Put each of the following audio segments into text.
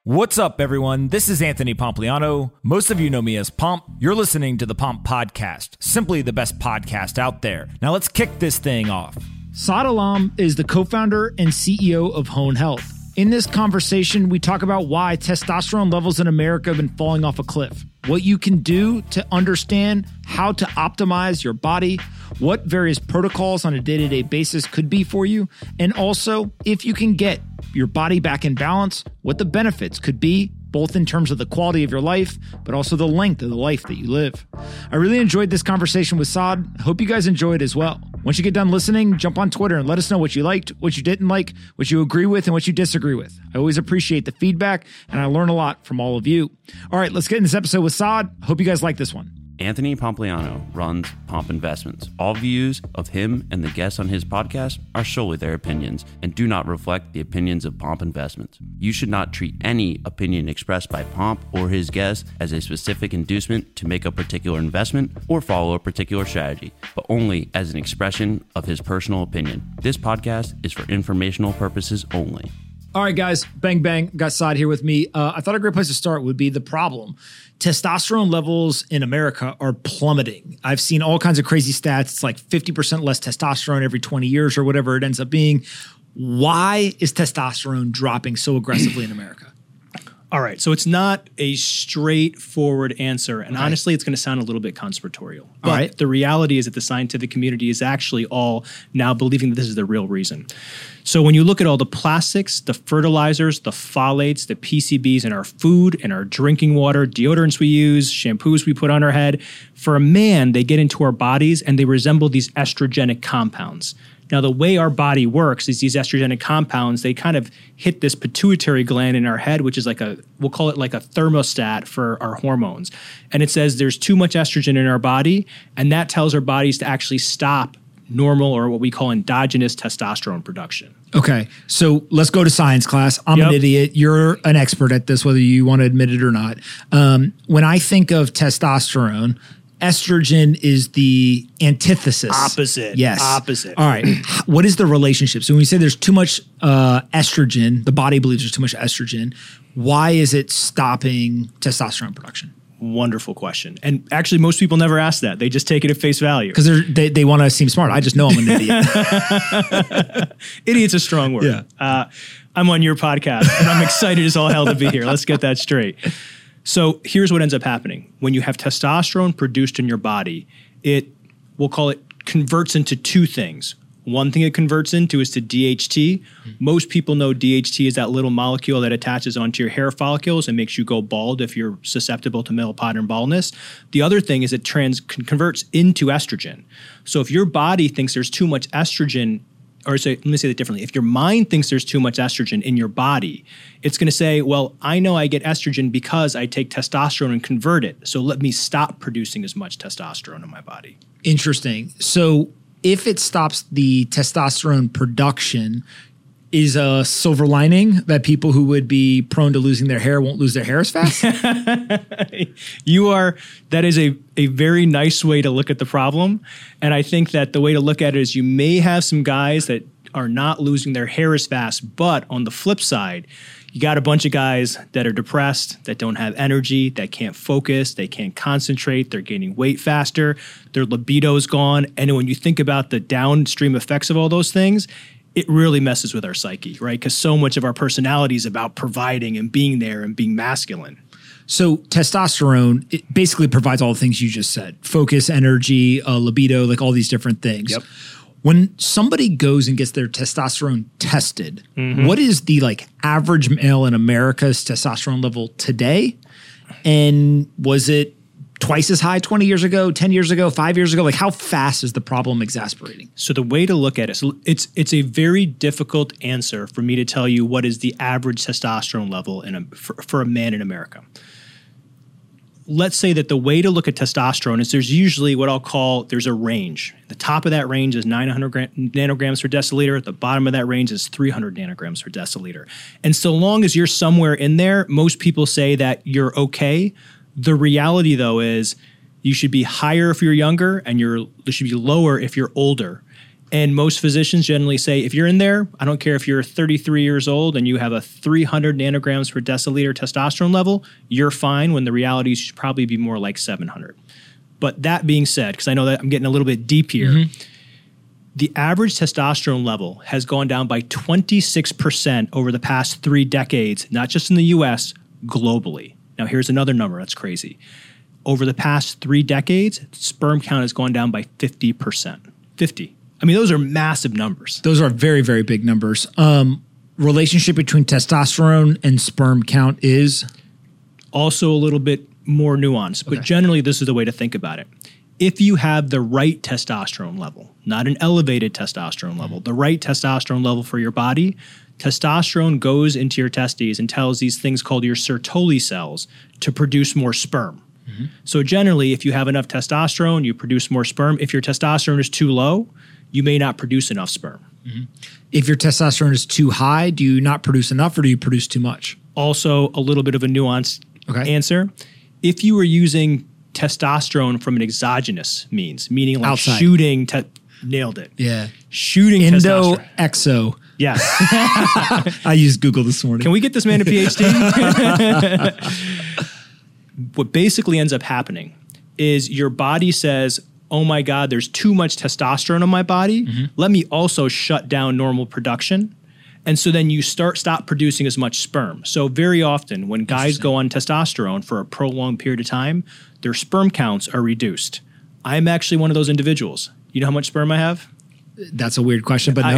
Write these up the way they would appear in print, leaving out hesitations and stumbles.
What's up, everyone? This is Anthony Pompliano. Most of you know me as Pomp. You're listening to the Pomp Podcast, simply the best podcast out there. Now let's kick this thing off. Saad Alam is the co-founder and CEO of Hone Health. In this conversation, we talk about why testosterone levels in America have been falling off a cliff, what you can do to understand how to optimize your body, what various protocols on a day-to-day basis could be for you, and also if you can get your body back in balance, what the benefits could be, both in terms of the quality of your life, but also the length of the life that you live. I really enjoyed this conversation with Saad. I hope you guys enjoyed as well. Once you get done listening, jump on Twitter and let us know what you liked, what you didn't like, what you agree with, and what you disagree with. I always appreciate the feedback, and I learn a lot from all of you. All right, let's get in this episode with Saad. Hope you guys like this one. Anthony Pompliano runs Pomp Investments. All views of him and the guests on his podcast are solely their opinions and do not reflect the opinions of Pomp Investments. You should not treat any opinion expressed by Pomp or his guests as a specific inducement to make a particular investment or follow a particular strategy, but only as an expression of his personal opinion. This podcast is for informational purposes only. All right, guys, bang, bang. Got Saad here with me. I thought a great place to start would be the problem. Testosterone levels in America are plummeting. I've seen all kinds of crazy stats. It's like 50% less testosterone every 20 years or whatever it ends up being. Why is testosterone dropping so aggressively in America? All right, so it's not a straightforward answer, and honestly, it's going to sound a little bit conspiratorial. But the reality is that the scientific community is actually all now believing that this is the real reason. So when you look at all the plastics, the fertilizers, the phthalates, the PCBs in our food and our drinking water, deodorants we use, shampoos we put on our head, for a man, they get into our bodies and they resemble these estrogenic compounds. Now, the way our body works is these estrogenic compounds, they kind of hit this pituitary gland in our head, which is like we'll call it like a thermostat for our hormones. And it says there's too much estrogen in our body, and that tells our bodies to actually stop normal or what we call endogenous testosterone production. Okay, so let's go to science class. I'm an idiot. You're an expert at this, whether you want to admit it or not. When I think of testosterone, estrogen is the antithesis. Opposite. Yes. Opposite. All right. What is the relationship? So when we say there's too much estrogen, the body believes there's too much estrogen. Why is it stopping testosterone production? Wonderful question. And actually, most people never ask that. They just take it at face value. Because they want to seem smart. I just know I'm an idiot. Idiot's a strong word. Yeah. I'm on your podcast, and I'm excited as all hell to be here. Let's get that straight. So here's what ends up happening. When you have testosterone produced in your body, we'll call it converts into two things. One thing it converts into is to DHT. Most people know DHT is that little molecule that attaches onto your hair follicles and makes you go bald if you're susceptible to male pattern baldness. The other thing is it converts into estrogen. So if your body thinks there's too much estrogen, let me say that differently. If your mind thinks there's too much estrogen in your body, it's going to say, well, I know I get estrogen because I take testosterone and convert it. So let me stop producing as much testosterone in my body. Interesting. So if it stops the testosterone production, is a silver lining that people who would be prone to losing their hair won't lose their hair as fast? That is a very nice way to look at the problem. And I think that the way to look at it is you may have some guys that are not losing their hair as fast, but on the flip side, you got a bunch of guys that are depressed, that don't have energy, that can't focus, they can't concentrate, they're gaining weight faster, their libido's gone. And when you think about the downstream effects of all those things, it really messes with our psyche, right? Because so much of our personality is about providing and being there and being masculine. So testosterone, it basically provides all the things you just said. Focus, energy, libido, like all these different things. Yep. When somebody goes and gets their testosterone tested, what is the average male in America's testosterone level today? And was it twice as high 20 years ago, 10 years ago, 5 years ago? How fast is the problem exacerbating? So the way to look at it, it's a very difficult answer for me to tell you what is the average testosterone level for a man in America. Let's say that the way to look at testosterone is there's usually what I'll call, there's a range. The top of that range is 900 nanograms per deciliter. The bottom of that range is 300 nanograms per deciliter. And so long as you're somewhere in there, most people say that you're okay. The reality, though, is you should be higher if you're younger and you should be lower if you're older. And most physicians generally say, if you're in there, I don't care if you're 33 years old and you have a 300 nanograms per deciliter testosterone level, you're fine, when the reality should probably be more like 700. But that being said, because I know that I'm getting a little bit deep here, the average testosterone level has gone down by 26% over the past 3 decades, not just in the US, globally. Now, here's another number that's crazy. Over the past 3 decades, sperm count has gone down by 50%. 50. I mean, those are massive numbers. Those are very, very big numbers. Relationship between testosterone and sperm count is? Also a little bit more nuanced, but generally this is the way to think about it. If you have the right testosterone level, not an elevated testosterone level, the right testosterone level for your body, testosterone goes into your testes and tells these things called your Sertoli cells to produce more sperm. So generally, if you have enough testosterone, you produce more sperm. If your testosterone is too low, you may not produce enough sperm. If your testosterone is too high, do you not produce enough or do you produce too much? Also, a little bit of a nuanced answer. If you were using testosterone from an exogenous means, meaning like outside, shooting, nailed it. Yeah. Shooting Endo, testosterone. exo. Yes. I used Google this morning. Can we get this man a PhD? What basically ends up happening is your body says, oh my God, there's too much testosterone in my body. Let me also shut down normal production. And so then you stop producing as much sperm. So very often when guys go on testosterone for a prolonged period of time, their sperm counts are reduced. I'm actually one of those individuals. You know how much sperm I have? That's a weird question, but no.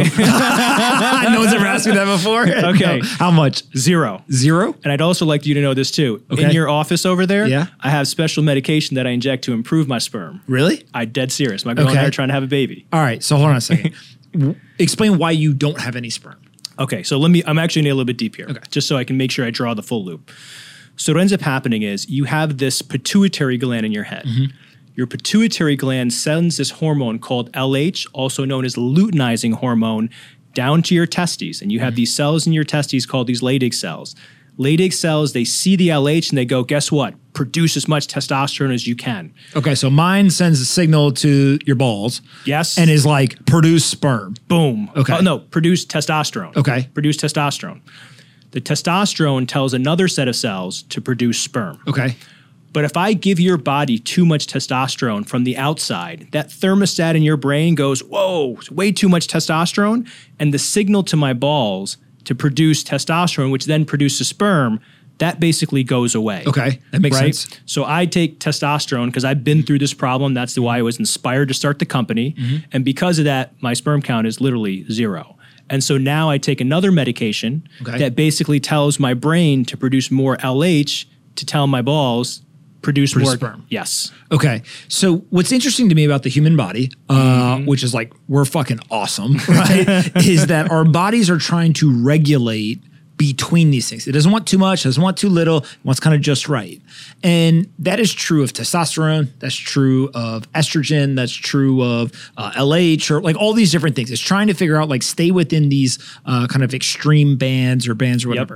No one's ever asked me that before. Okay. No. How much? 0. 0? And I'd also like you to know this too. Okay. In your office over there, Yeah. I have special medication that I inject to improve my sperm. Really? I'm dead serious. My girl and I are trying to have a baby. All right. So hold on a second. Explain why you don't have any sperm. Okay, so I'm actually going to get a little bit deep here, just so I can make sure I draw the full loop. So what ends up happening is you have this pituitary gland in your head. Your pituitary gland sends this hormone called LH, also known as luteinizing hormone, down to your testes. And you have these cells in your testes called these Leydig cells. Leydig cells, they see the LH and they go, guess what? Produce as much testosterone as you can. Okay, so mine sends a signal to your balls. Yes. And is like, produce sperm. Boom. Okay. Oh, no, produce testosterone. Okay. Produce testosterone. The testosterone tells another set of cells to produce sperm. Okay. But if I give your body too much testosterone from the outside, that thermostat in your brain goes, whoa, way too much testosterone. And the signal to my balls to produce testosterone, which then produces sperm, that basically goes away. Okay, that makes sense. So I take testosterone because I've been through this problem. That's why I was inspired to start the company. And because of that, my sperm count is literally 0. And so now I take another medication that basically tells my brain to produce more LH to tell my balls produce more sperm. Yes. Okay. So what's interesting to me about the human body, which is like, we're fucking awesome, right? is that our bodies are trying to regulate between these things. It doesn't want too much, doesn't want too little, it wants kind of just right. And that is true of testosterone, that's true of estrogen, that's true of LH, or like all these different things. It's trying to figure out, like, stay within these kind of extreme bands or whatever.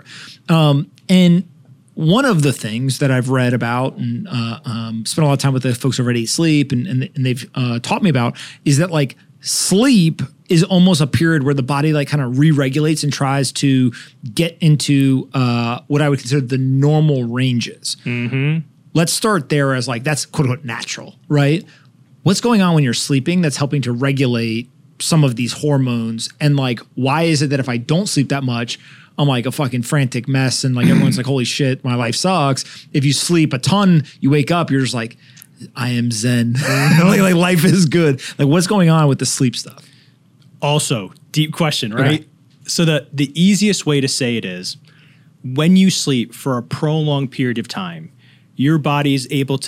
And one of the things that I've read about and spent a lot of time with the folks over at Eat Sleep and they've taught me about is that, like, sleep is almost a period where the body, like, kind of re-regulates and tries to get into what I would consider the normal ranges. Let's start there as, like, that's quote unquote natural, right? What's going on when you're sleeping that's helping to regulate some of these hormones? And, like, why is it that if I don't sleep that much, I'm like a fucking frantic mess and, like, everyone's like, holy shit, my life sucks. If you sleep a ton, you wake up, you're just like, I am zen. like life is good. Like, what's going on with the sleep stuff? Also, deep question, right? So the easiest way to say it is when you sleep for a prolonged period of time, your body is able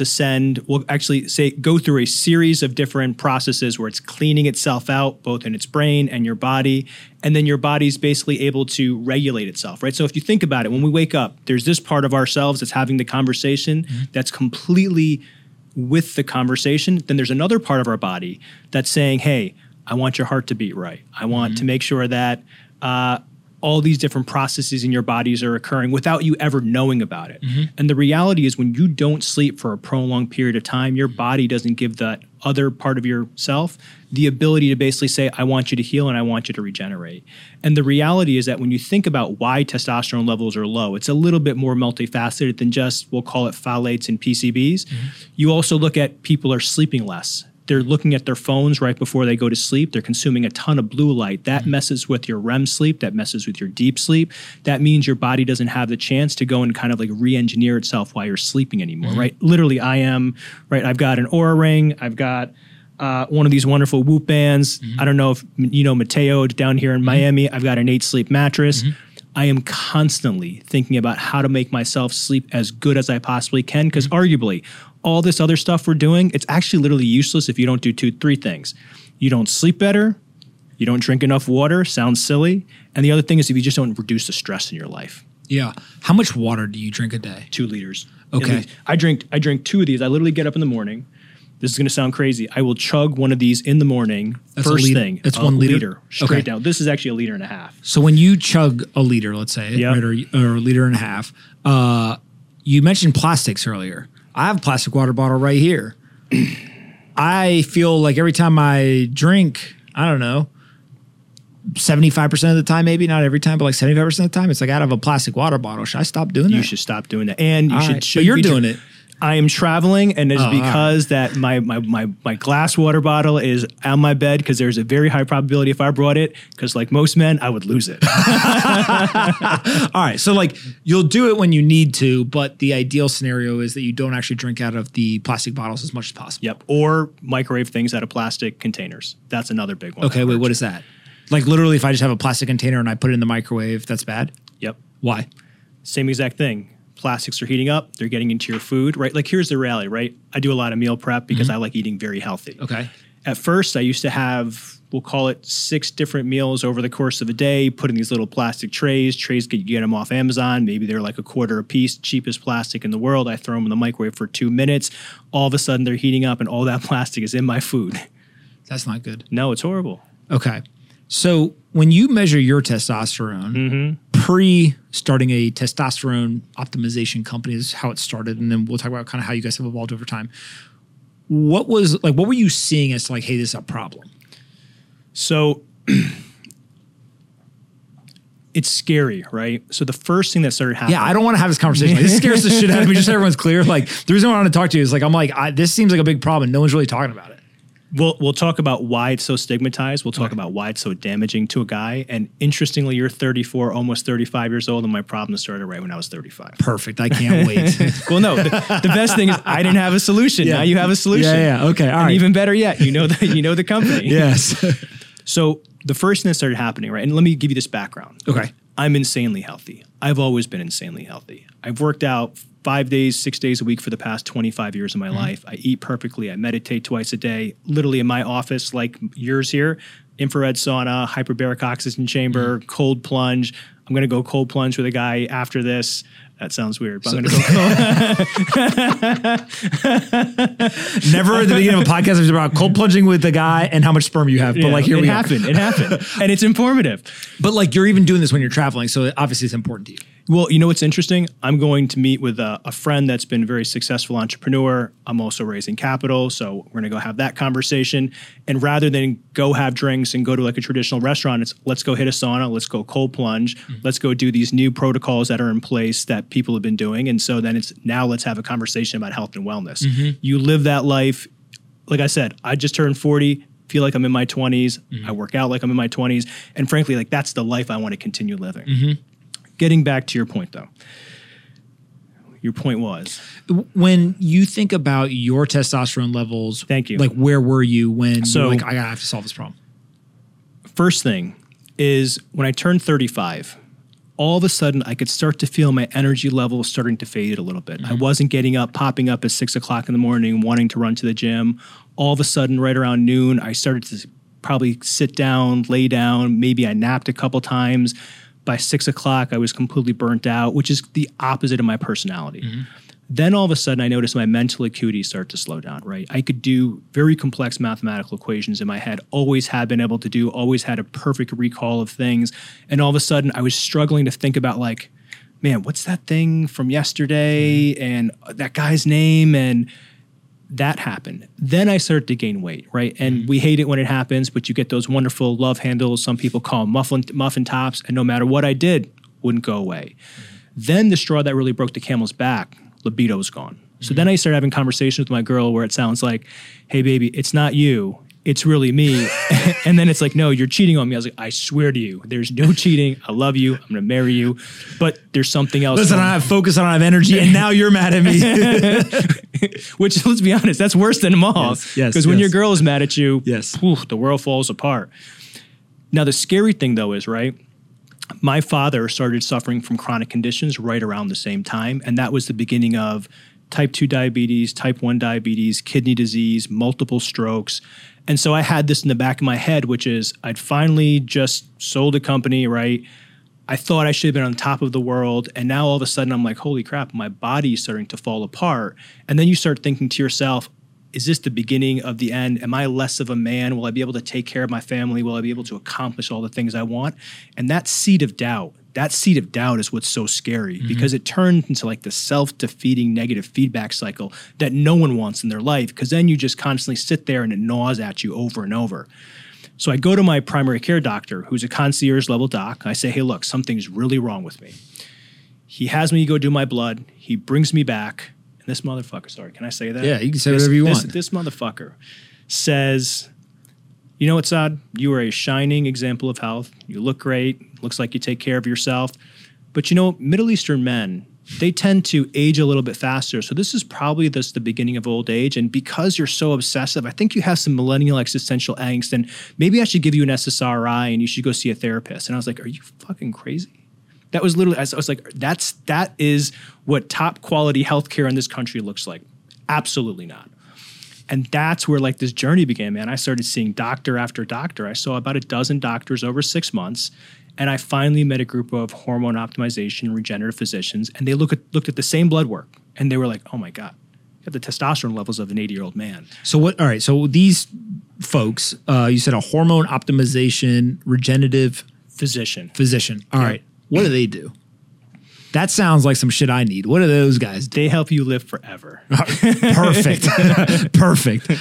to go through a series of different processes where it's cleaning itself out, both in its brain and your body. And then your body's basically able to regulate itself, right? So if you think about it, when we wake up, there's this part of ourselves that's having the conversation that's completely with the conversation. Then there's another part of our body that's saying, hey, I want your heart to beat right. I want to make sure that all these different processes in your bodies are occurring without you ever knowing about it. And the reality is when you don't sleep for a prolonged period of time, your body doesn't give that other part of yourself the ability to basically say, I want you to heal and I want you to regenerate. And the reality is that when you think about why testosterone levels are low, it's a little bit more multifaceted than just, we'll call it phthalates and PCBs. You also look at people are sleeping less. They're looking at their phones right before they go to sleep. They're consuming a ton of blue light. That messes with your REM sleep. That messes with your deep sleep. That means your body doesn't have the chance to go and kind of like re-engineer itself while you're sleeping anymore, right? Literally, I've got an Oura Ring. I've got one of these wonderful Whoop bands. I don't know if you know Mateo down here in Miami. I've got an 8 Sleep mattress. I am constantly thinking about how to make myself sleep as good as I possibly can because arguably all this other stuff we're doing, it's actually literally useless if you don't do 3 things. You don't sleep better, you don't drink enough water, sounds silly, and the other thing is if you just don't reduce the stress in your life. Yeah. How much water do you drink a day? 2 liters. Okay. I drink 2 of these. I literally get up in the morning. This is going to sound crazy. I will chug one of these in the morning. That's first thing. That's 1 liter? Straight down. This is actually 1.5 liters. So when you chug a liter, let's say, right, or a liter and a half, you mentioned plastics earlier. I have a plastic water bottle right here. I feel like every time I drink, I don't know, 75% of the time, maybe not every time, but like 75% of the time, it's like out of a plastic water bottle. Should I stop doing that? You should stop doing that. And you should. But you're doing it. I am traveling, and it's because that my glass water bottle is on my bed because there's a very high probability if I brought it, because like most men, I would lose it. All right. So like you'll do it when you need to, but the ideal scenario is that you don't actually drink out of the plastic bottles as much as possible. Yep. Or microwave things out of plastic containers. That's another big one. Okay. Wait, what is that? Like literally if I just have a plastic container and I put it in the microwave, that's bad? Yep. Why? Same exact thing. Plastics are heating up. They're getting into your food, right? Like here's the reality, right? I do a lot of meal prep because I like eating very healthy. Okay. At first, I used to have, we'll call it 6 different meals over the course of a day, put in these little plastic trays. You get them off Amazon. Maybe they're like $0.25 a piece, cheapest plastic in the world. I throw them in the microwave for 2 minutes. All of a sudden, they're heating up and all that plastic is in my food. That's not good. No, it's horrible. Okay. So when you measure your testosterone, pre-starting a testosterone optimization company is how it started, and then we'll talk about kind of how you guys have evolved over time. What were you seeing as like, hey, this is a problem? So it's scary, right? So the first thing that started happening. Yeah, I don't want to have this conversation. Like, this scares the shit out of me. Just so everyone's clear. Like the reason I want to talk to you is like, this seems like a big problem. No one's really talking about it. We'll talk about why it's so stigmatized. We'll talk about why it's so damaging to a guy. And interestingly, you're 34, almost 35 years old, and my problem started right when I was 35. Perfect. I can't wait. Well, no, the best thing is I didn't have a solution. Yeah. Now you have a solution. Yeah. Okay. All right. And even better yet, you know the company. Yes. So the first thing that started happening, right? And let me give you this background. Okay. I'm insanely healthy. I've always been insanely healthy. I've worked out 5 days, 6 days a week for the past 25 years of my life. I eat perfectly. I meditate twice a day. Literally in my office, like yours here, infrared sauna, hyperbaric oxygen chamber, cold plunge. I'm going to go cold plunge with a guy after this. That sounds weird, but I'm going to go cold. Never at the beginning of a podcast it's about cold plunging with the guy and how much sperm you have. But like here we are. It happened. And it's informative. But like you're even doing this when you're traveling. So obviously it's important to you. Well, you know what's interesting? I'm going to meet with a friend that's been a very successful entrepreneur. I'm also raising capital, so we're going to go have that conversation. And rather than go have drinks and go to like a traditional restaurant, it's let's go hit a sauna, let's go cold plunge, let's go do these new protocols that are in place that people have been doing. And so then it's now let's have a conversation about health and wellness. You live that life. Like I said, I just turned 40. Feel like I'm in my 20s. I work out like I'm in my 20s. And frankly, like that's the life I want to continue living. Getting back to your point, though. Your point was? When you think about your testosterone levels, thank you. Like, where were you when you were like, I gotta have to solve this problem? First thing is when I turned 35, all of a sudden I could start to feel my energy level starting to fade a little bit. I wasn't getting up, popping up at 6 o'clock in the morning, wanting to run to the gym. All of a sudden, right around noon, I started to probably sit down, lay down. Maybe I napped a couple times. By 6 o'clock, I was completely burnt out, which is the opposite of my personality. Then all of a sudden I noticed my mental acuity start to slow down, right? I could do very complex mathematical equations in my head, always had been able to do, always had a perfect recall of things. And all of a sudden I was struggling to think about like, man, what's that thing from yesterday and that guy's name? And that happened. Then I started to gain weight, right? And we hate it when it happens, but you get those wonderful love handles. Some people call them muffin tops. And no matter what I did, wouldn't go away. Then the straw that really broke the camel's back, libido was gone. So then I started having conversations with my girl where it sounds like, hey, baby, it's not you. It's really me. And then it's like, no, you're cheating on me. I was like, I swear to you, there's no cheating. I love you. I'm going to marry you. But there's something else. Listen, I have focus, I don't have energy, and now you're mad at me. Which, let's be honest, that's worse than them all. Yes. Because when your girl is mad at you, yes, the world falls apart. Now, the scary thing, though, is, right, my father started suffering from chronic conditions right around the same time. And that was the beginning of type 2 diabetes, type 1 diabetes, kidney disease, multiple strokes. And so I had this in the back of my head, which is I'd finally just sold a company, right? I thought I should have been on top of the world. And now all of a sudden I'm like, holy crap, my body's starting to fall apart. And then you start thinking to yourself, is this the beginning of the end? Am I less of a man? Will I be able to take care of my family? Will I be able to accomplish all the things I want? And that seed of doubt is what's so scary because it turned into like the self-defeating negative feedback cycle that no one wants in their life because then you just constantly sit there and it gnaws at you over and over. So I go to my primary care doctor, who's a concierge level doc. I say, hey, look, something's really wrong with me. He has me go do my blood. He brings me back. And this motherfucker, sorry, can I say that? Yeah, you can say whatever you want. This motherfucker says, you know what, Saad? You are a shining example of health. You look great. Looks like you take care of yourself. But you know, Middle Eastern men, they tend to age a little bit faster. So this is probably just the beginning of old age. And because you're so obsessive, I think you have some millennial existential angst. And maybe I should give you an SSRI and you should go see a therapist. And I was like, are you fucking crazy? That was literally, I was like, that is what top quality healthcare in this country looks like. Absolutely not. And that's where like this journey began, man. I started seeing doctor after doctor. I saw about a dozen doctors over 6 months. And I finally met a group of hormone optimization regenerative physicians. And they looked at the same blood work. And they were like, oh my God, you have the testosterone levels of an 80-year-old man. So what? All right. So these folks, you said a hormone optimization regenerative physician. All right. What do they do? That sounds like some shit I need. What are those guys do? They help you live forever. Perfect. Perfect.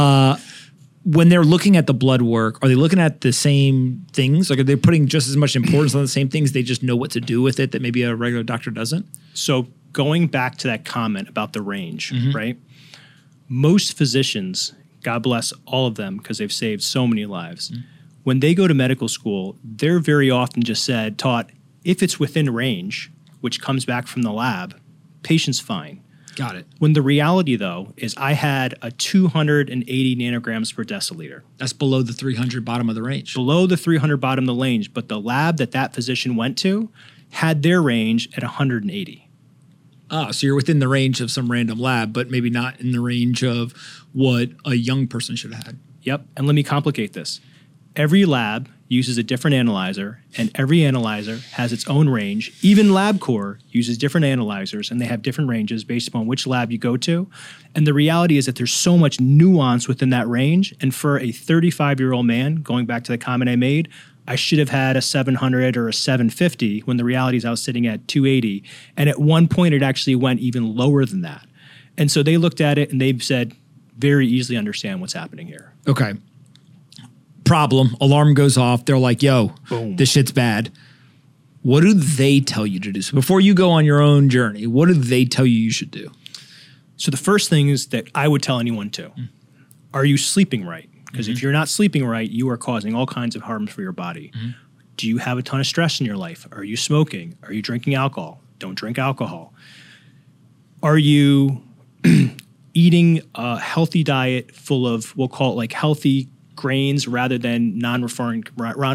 When they're looking at the blood work, are they looking at the same things? Like, are they putting just as much importance on the same things? They just know what to do with it that maybe a regular doctor doesn't? So going back to that comment about the range, right? Most physicians, God bless all of them because they've saved so many lives. When they go to medical school, they're very often just taught, if it's within range, which comes back from the lab, patient's fine. Got it. When the reality, though, is I had a 280 nanograms per deciliter. That's below the 300 bottom of the range. Below the 300 bottom of the range, but the lab that physician went to had their range at 180. Ah, so you're within the range of some random lab, but maybe not in the range of what a young person should have had. Yep, and let me complicate this. Every lab uses a different analyzer, and every analyzer has its own range. Even LabCorp uses different analyzers, and they have different ranges based upon which lab you go to. And the reality is that there's so much nuance within that range. And for a 35-year-old man, going back to the comment I made, I should have had a 700 or a 750 when the reality is I was sitting at 280. And at one point, it actually went even lower than that. And so they looked at it, and they said, very easily understand what's happening here. Okay. Problem, alarm goes off. They're like, yo, boom, this shit's bad. What do they tell you to do? So before you go on your own journey, what do they tell you should do? So the first thing is that I would tell anyone to, are you sleeping right? Because if you're not sleeping right, you are causing all kinds of harms for your body. Do you have a ton of stress in your life? Are you smoking? Are you drinking alcohol? Don't drink alcohol. Are you eating a healthy diet full of, we'll call it like healthy grains rather than non-refined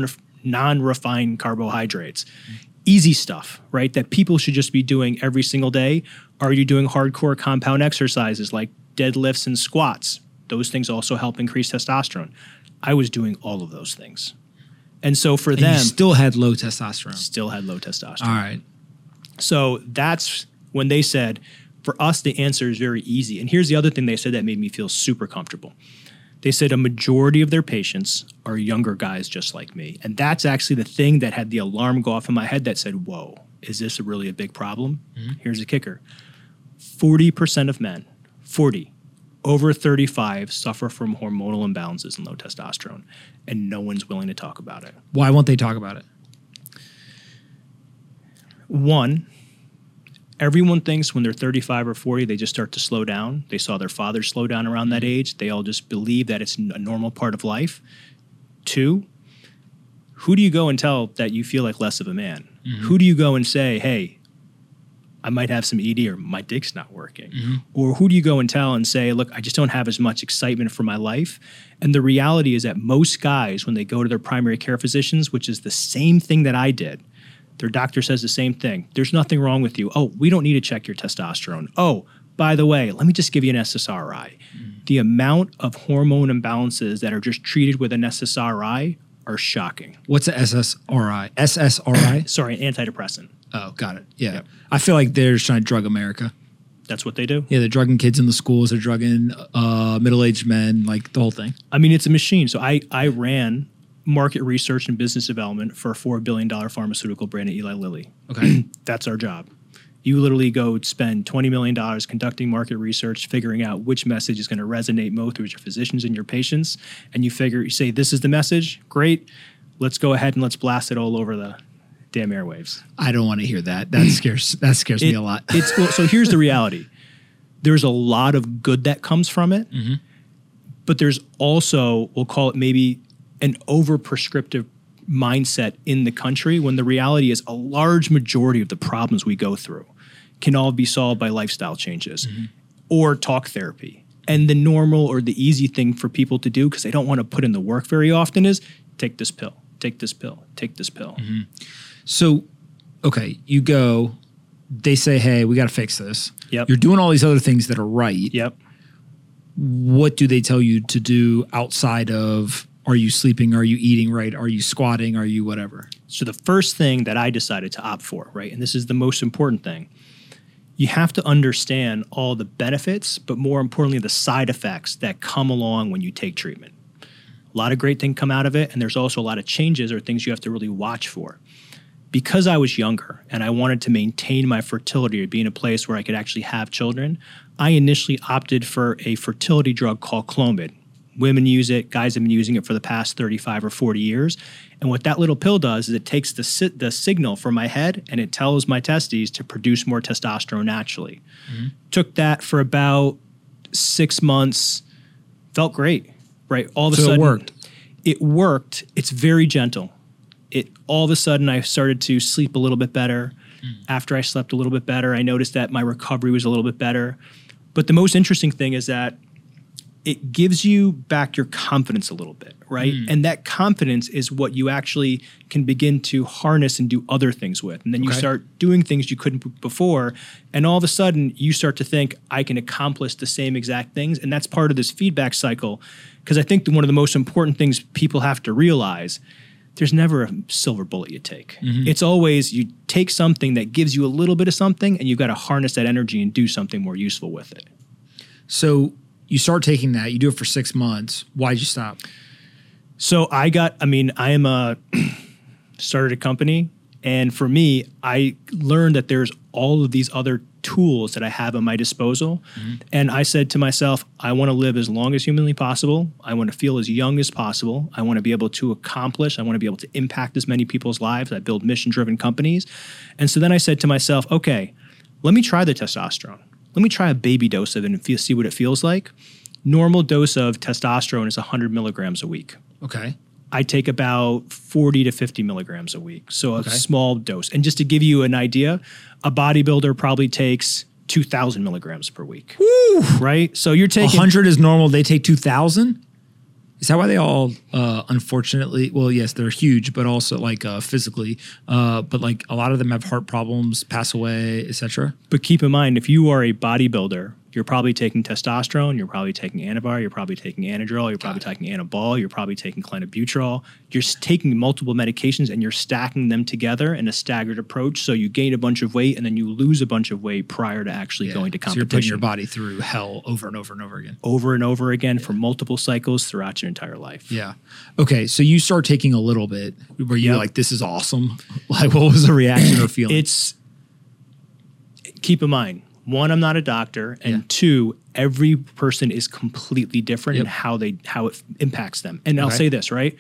carbohydrates? Easy stuff, right? That people should just be doing every single day. Are you doing hardcore compound exercises like deadlifts and squats? Those things also help increase testosterone. I was doing all of those things. And so for them, you still had low testosterone. Still had low testosterone. All right. So that's when they said, For us, the answer is very easy. And here's the other thing they said that made me feel super comfortable. They said a majority of their patients are younger guys just like me. And that's actually the thing that had the alarm go off in my head that said, whoa, is this really a big problem? Here's the kicker. 40% of men, 40, over 35 suffer from hormonal imbalances and low testosterone, and no one's willing to talk about it. Why won't they talk about it? One, everyone thinks when they're 35 or 40, they just start to slow down. They saw their father slow down around that age. They all just believe that it's a normal part of life. Two, who do you go and tell that you feel like less of a man? Who do you go and say, hey, I might have some ED or my dick's not working? Or who do you go and tell and say, look, I just don't have as much excitement for my life? And the reality is that most guys, when they go to their primary care physicians, which is the same thing that I did, their doctor says the same thing. There's nothing wrong with you. Oh, we don't need to check your testosterone. Oh, by the way, let me just give you an SSRI. The amount of hormone imbalances that are just treated with an SSRI are shocking. What's an SSRI? SSRI? Sorry, an antidepressant. Oh, got it. Yeah. Yep. I feel like they're just trying to drug America. That's what they do. Yeah, they're drugging kids in the schools. They're drugging middle-aged men, like the whole thing. I mean, it's a machine. So I ran market research and business development for a $4 billion pharmaceutical brand at Eli Lilly. Okay. That's our job. You literally go spend $20 million conducting market research, figuring out which message is going to resonate most with your physicians and your patients. And you say, this is the message. Great. Let's go ahead and let's blast it all over the damn airwaves. I don't want to hear that. That scares me a lot. So here's the reality. There's a lot of good that comes from it, but there's also, we'll call it maybe an over-prescriptive mindset in the country, when the reality is a large majority of the problems we go through can all be solved by lifestyle changes or talk therapy. And the normal or the easy thing for people to do, because they don't want to put in the work very often, is take this pill, take this pill, take this pill. So, okay, you go, they say, hey, we got to fix this. Yep. You're doing all these other things that are right. Yep. What do they tell you to do outside of, are you sleeping? Are you eating right? Are you squatting? Are you whatever? So the first thing that I decided to opt for, right, and this is the most important thing, you have to understand all the benefits, but more importantly, the side effects that come along when you take treatment. A lot of great things come out of it, and there's also a lot of changes or things you have to really watch for. Because I was younger and I wanted to maintain my fertility or be in a place where I could actually have children, I initially opted for a fertility drug called Clomid. Women use it, guys have been using it for the past 35 or 40 years. And what that little pill does is it takes the signal from my head and it tells my testes to produce more testosterone naturally. Took that for about 6 months, felt great, right? All of a sudden, it worked. It worked. It's very gentle. All of a sudden, I started to sleep a little bit better. After I slept a little bit better, I noticed that my recovery was a little bit better. But the most interesting thing is that it gives you back your confidence a little bit, right? And that confidence is what you actually can begin to harness and do other things with. And then you start doing things you couldn't before. And all of a sudden, you start to think, I can accomplish the same exact things. And that's part of this feedback cycle. Because I think one of the most important things people have to realize, there's never a silver bullet you take. It's always you take something that gives you a little bit of something and you've got to harness that energy and do something more useful with it. So you start taking that, you do it for 6 months. Why'd you stop? So I started a company, and for me, I learned that there's all of these other tools that I have at my disposal. And I said to myself, I want to live as long as humanly possible. I want to feel as young as possible. I want to be able to accomplish. I want to be able to impact as many people's lives. I build mission-driven companies. And so then I said to myself, okay, let me try the testosterone. Let me try a baby dose of it and see what it feels like. Normal dose of testosterone is 100 milligrams a week. Okay. I take about 40 to 50 milligrams a week. So a small dose. And just to give you an idea, a bodybuilder probably takes 2,000 milligrams per week. Woo! Right? So you're taking 100 is normal. They take 2,000. Is that why they all, unfortunately, well, yes, they're huge, but also like physically, but like a lot of them have heart problems, pass away, etc. But keep in mind, if you are a bodybuilder You're probably taking testosterone, you're probably taking Anavar, you're probably taking Anadrol, you're probably taking Anabol, you're probably taking clenbuterol. You're taking multiple medications and you're stacking them together in a staggered approach. So you gain a bunch of weight and then you lose a bunch of weight prior to actually going to competition. So you're putting your body through hell over and over and over again. Over and over again for multiple cycles throughout your entire life. Yeah. Okay. So you start taking a little bit. Were you like, this is awesome? Like, what was the reaction or feeling? Keep in mind, one, I'm not a doctor, and two, every person is completely different in how it impacts them. And I'll say this, right?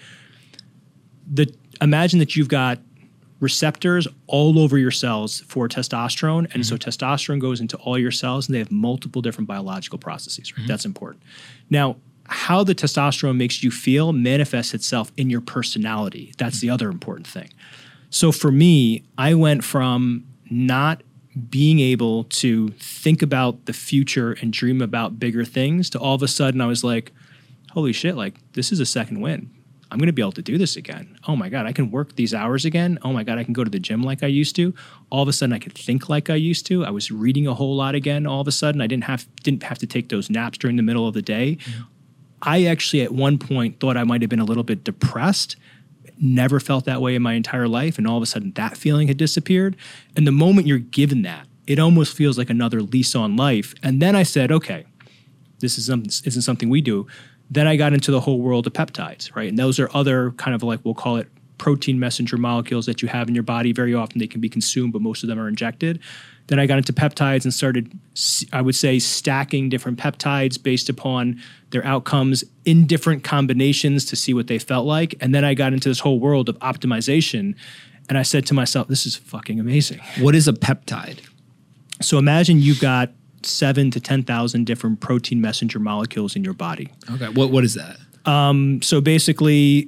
Imagine that you've got receptors all over your cells for testosterone, and so testosterone goes into all your cells, and they have multiple different biological processes, right? That's important. Now, how the testosterone makes you feel manifests itself in your personality. That's the other important thing. So for me, I went from not being able to think about the future and dream about bigger things to all of a sudden I was like, holy shit, like this is a second win. I'm going to be able to do this again. Oh my God, I can work these hours again. Oh my God, I can go to the gym like I used to. All of a sudden I could think like I used to. I was reading a whole lot again. All of a sudden I didn't have to take those naps during the middle of the day. I actually at one point thought I might have been a little bit depressed. Never felt that way in my entire life. And all of a sudden that feeling had disappeared. And the moment you're given that, it almost feels like another lease on life. And then I said, okay, this isn't something we do. Then I got into the whole world of peptides, right? And those are other kind of like, we'll call it protein messenger molecules that you have in your body. Very often they can be consumed, but most of them are injected. Then I got into peptides and started, I would say, stacking different peptides based upon their outcomes in different combinations to see what they felt like. And then I got into this whole world of optimization. And I said to myself, this is fucking amazing. What is a peptide? So imagine you've got 7,000 to 10,000 different protein messenger molecules in your body. Okay. What is that? So basically,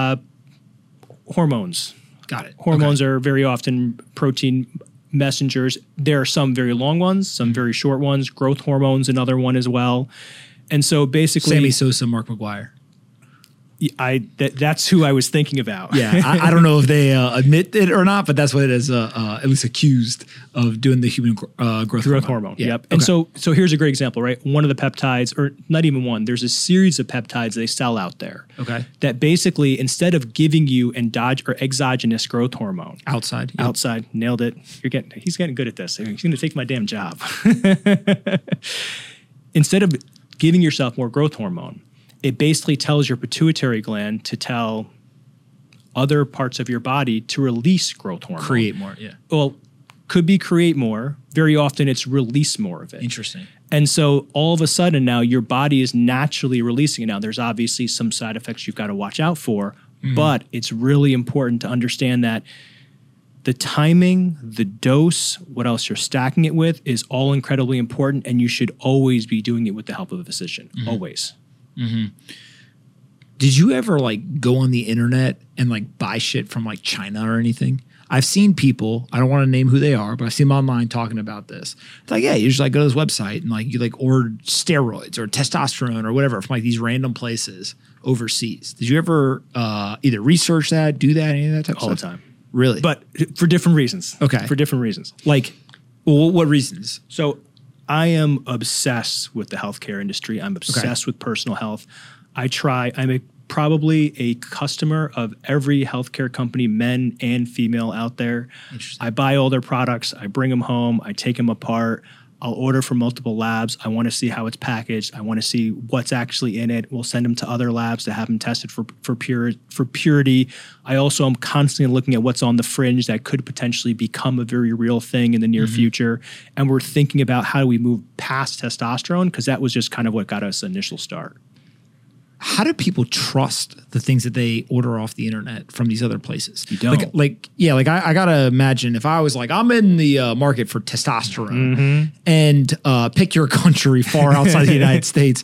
hormones. Got it. Hormones are very often protein messengers. There are some very long ones, some very short ones. Growth hormone's another one as well. And so basically, Sammy Sosa, Mark McGwire. That's who I was thinking about. Yeah, I don't know if they admit it or not, but that's what it is. At least accused of doing the human growth hormone. Yeah. Yep. And so here's a great example, right? One of the peptides, or not even one. There's a series of peptides they sell out there. Okay. That basically, instead of giving you exogenous growth hormone, outside, nailed it. He's getting good at this. He's going to take my damn job. Instead of giving yourself more growth hormone, it basically tells your pituitary gland to tell other parts of your body to release growth hormone. Create more, yeah. Well, could be create more. Very often it's release more of it. Interesting. And so all of a sudden now your body is naturally releasing it. Now there's obviously some side effects you've got to watch out for, but it's really important to understand that the timing, the dose, what else you're stacking it with is all incredibly important, and you should always be doing it with the help of a physician, always. Mm-hmm. Did you ever like go on the internet and like buy shit from like China or anything? I've seen people, I don't want to name who they are, but I've seen them online talking about this. It's like, yeah, you just like go to this website and like you like order steroids or testosterone or whatever from like these random places overseas. Did you ever either research that, do that, any of that type of stuff? All the time. Really? But for different reasons. Okay. For different reasons. Like, well, what reasons? So I am obsessed with the healthcare industry. I'm obsessed with personal health. I'm probably a customer of every healthcare company, men and female out there. I buy all their products. I bring them home. I take them apart. I'll order from multiple labs. I want to see how it's packaged. I want to see what's actually in it. We'll send them to other labs to have them tested for purity. I also am constantly looking at what's on the fringe that could potentially become a very real thing in the near future. And we're thinking about how do we move past testosterone, because that was just kind of what got us an initial start. How do people trust the things that they order off the internet from these other places? You don't. I gotta imagine if I was like, I'm in the market for testosterone and pick your country far outside the United States.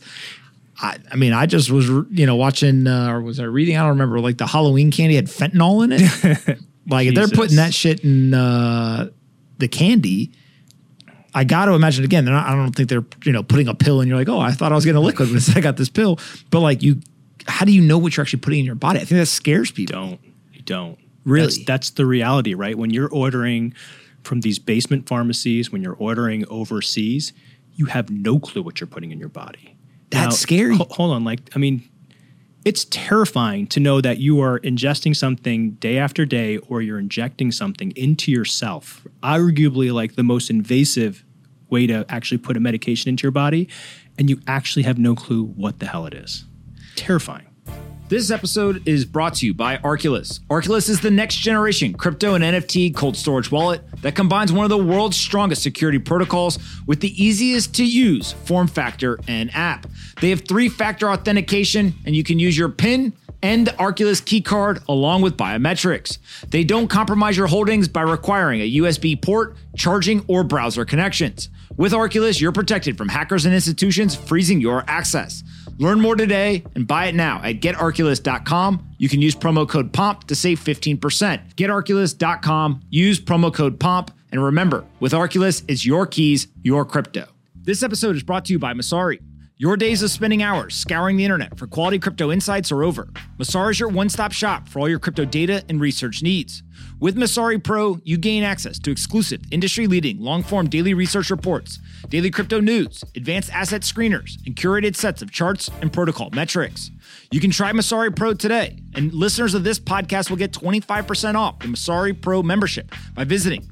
I just was, watching, or was I reading? I don't remember. Like the Halloween candy had fentanyl in it. Like if they're putting that shit in the candy, I got to imagine again. I don't think they're putting a pill and you're like, oh, I thought I was getting a liquid, but I got this pill. But like how do you know what you're actually putting in your body? I think that scares people. You don't really. That's the reality, right? When you're ordering from these basement pharmacies, when you're ordering overseas, you have no clue what you're putting in your body. That's scary. Hold on. It's terrifying to know that you are ingesting something day after day, or you're injecting something into yourself, arguably like the most invasive way to actually put a medication into your body, and you actually have no clue what the hell it is. Terrifying. This episode is brought to you by Arculus. Arculus is the next generation crypto and NFT cold storage wallet that combines one of the world's strongest security protocols with the easiest to use form factor and app. They have 3-factor authentication, and you can use your PIN and the Arculus key card along with biometrics. They don't compromise your holdings by requiring a USB port, charging, or browser connections. With Arculus, you're protected from hackers and institutions freezing your access. Learn more today and buy it now at getarculus.com. You can use promo code POMP to save 15%. Getarculus.com, use promo code POMP, and remember, with Arculus, it's your keys, your crypto. This episode is brought to you by Messari. Your days of spending hours scouring the internet for quality crypto insights are over. Messari is your one-stop shop for all your crypto data and research needs. With Messari Pro, you gain access to exclusive, industry-leading, long-form daily research reports, daily crypto news, advanced asset screeners, and curated sets of charts and protocol metrics. You can try Messari Pro today, and listeners of this podcast will get 25% off the Messari Pro membership by visiting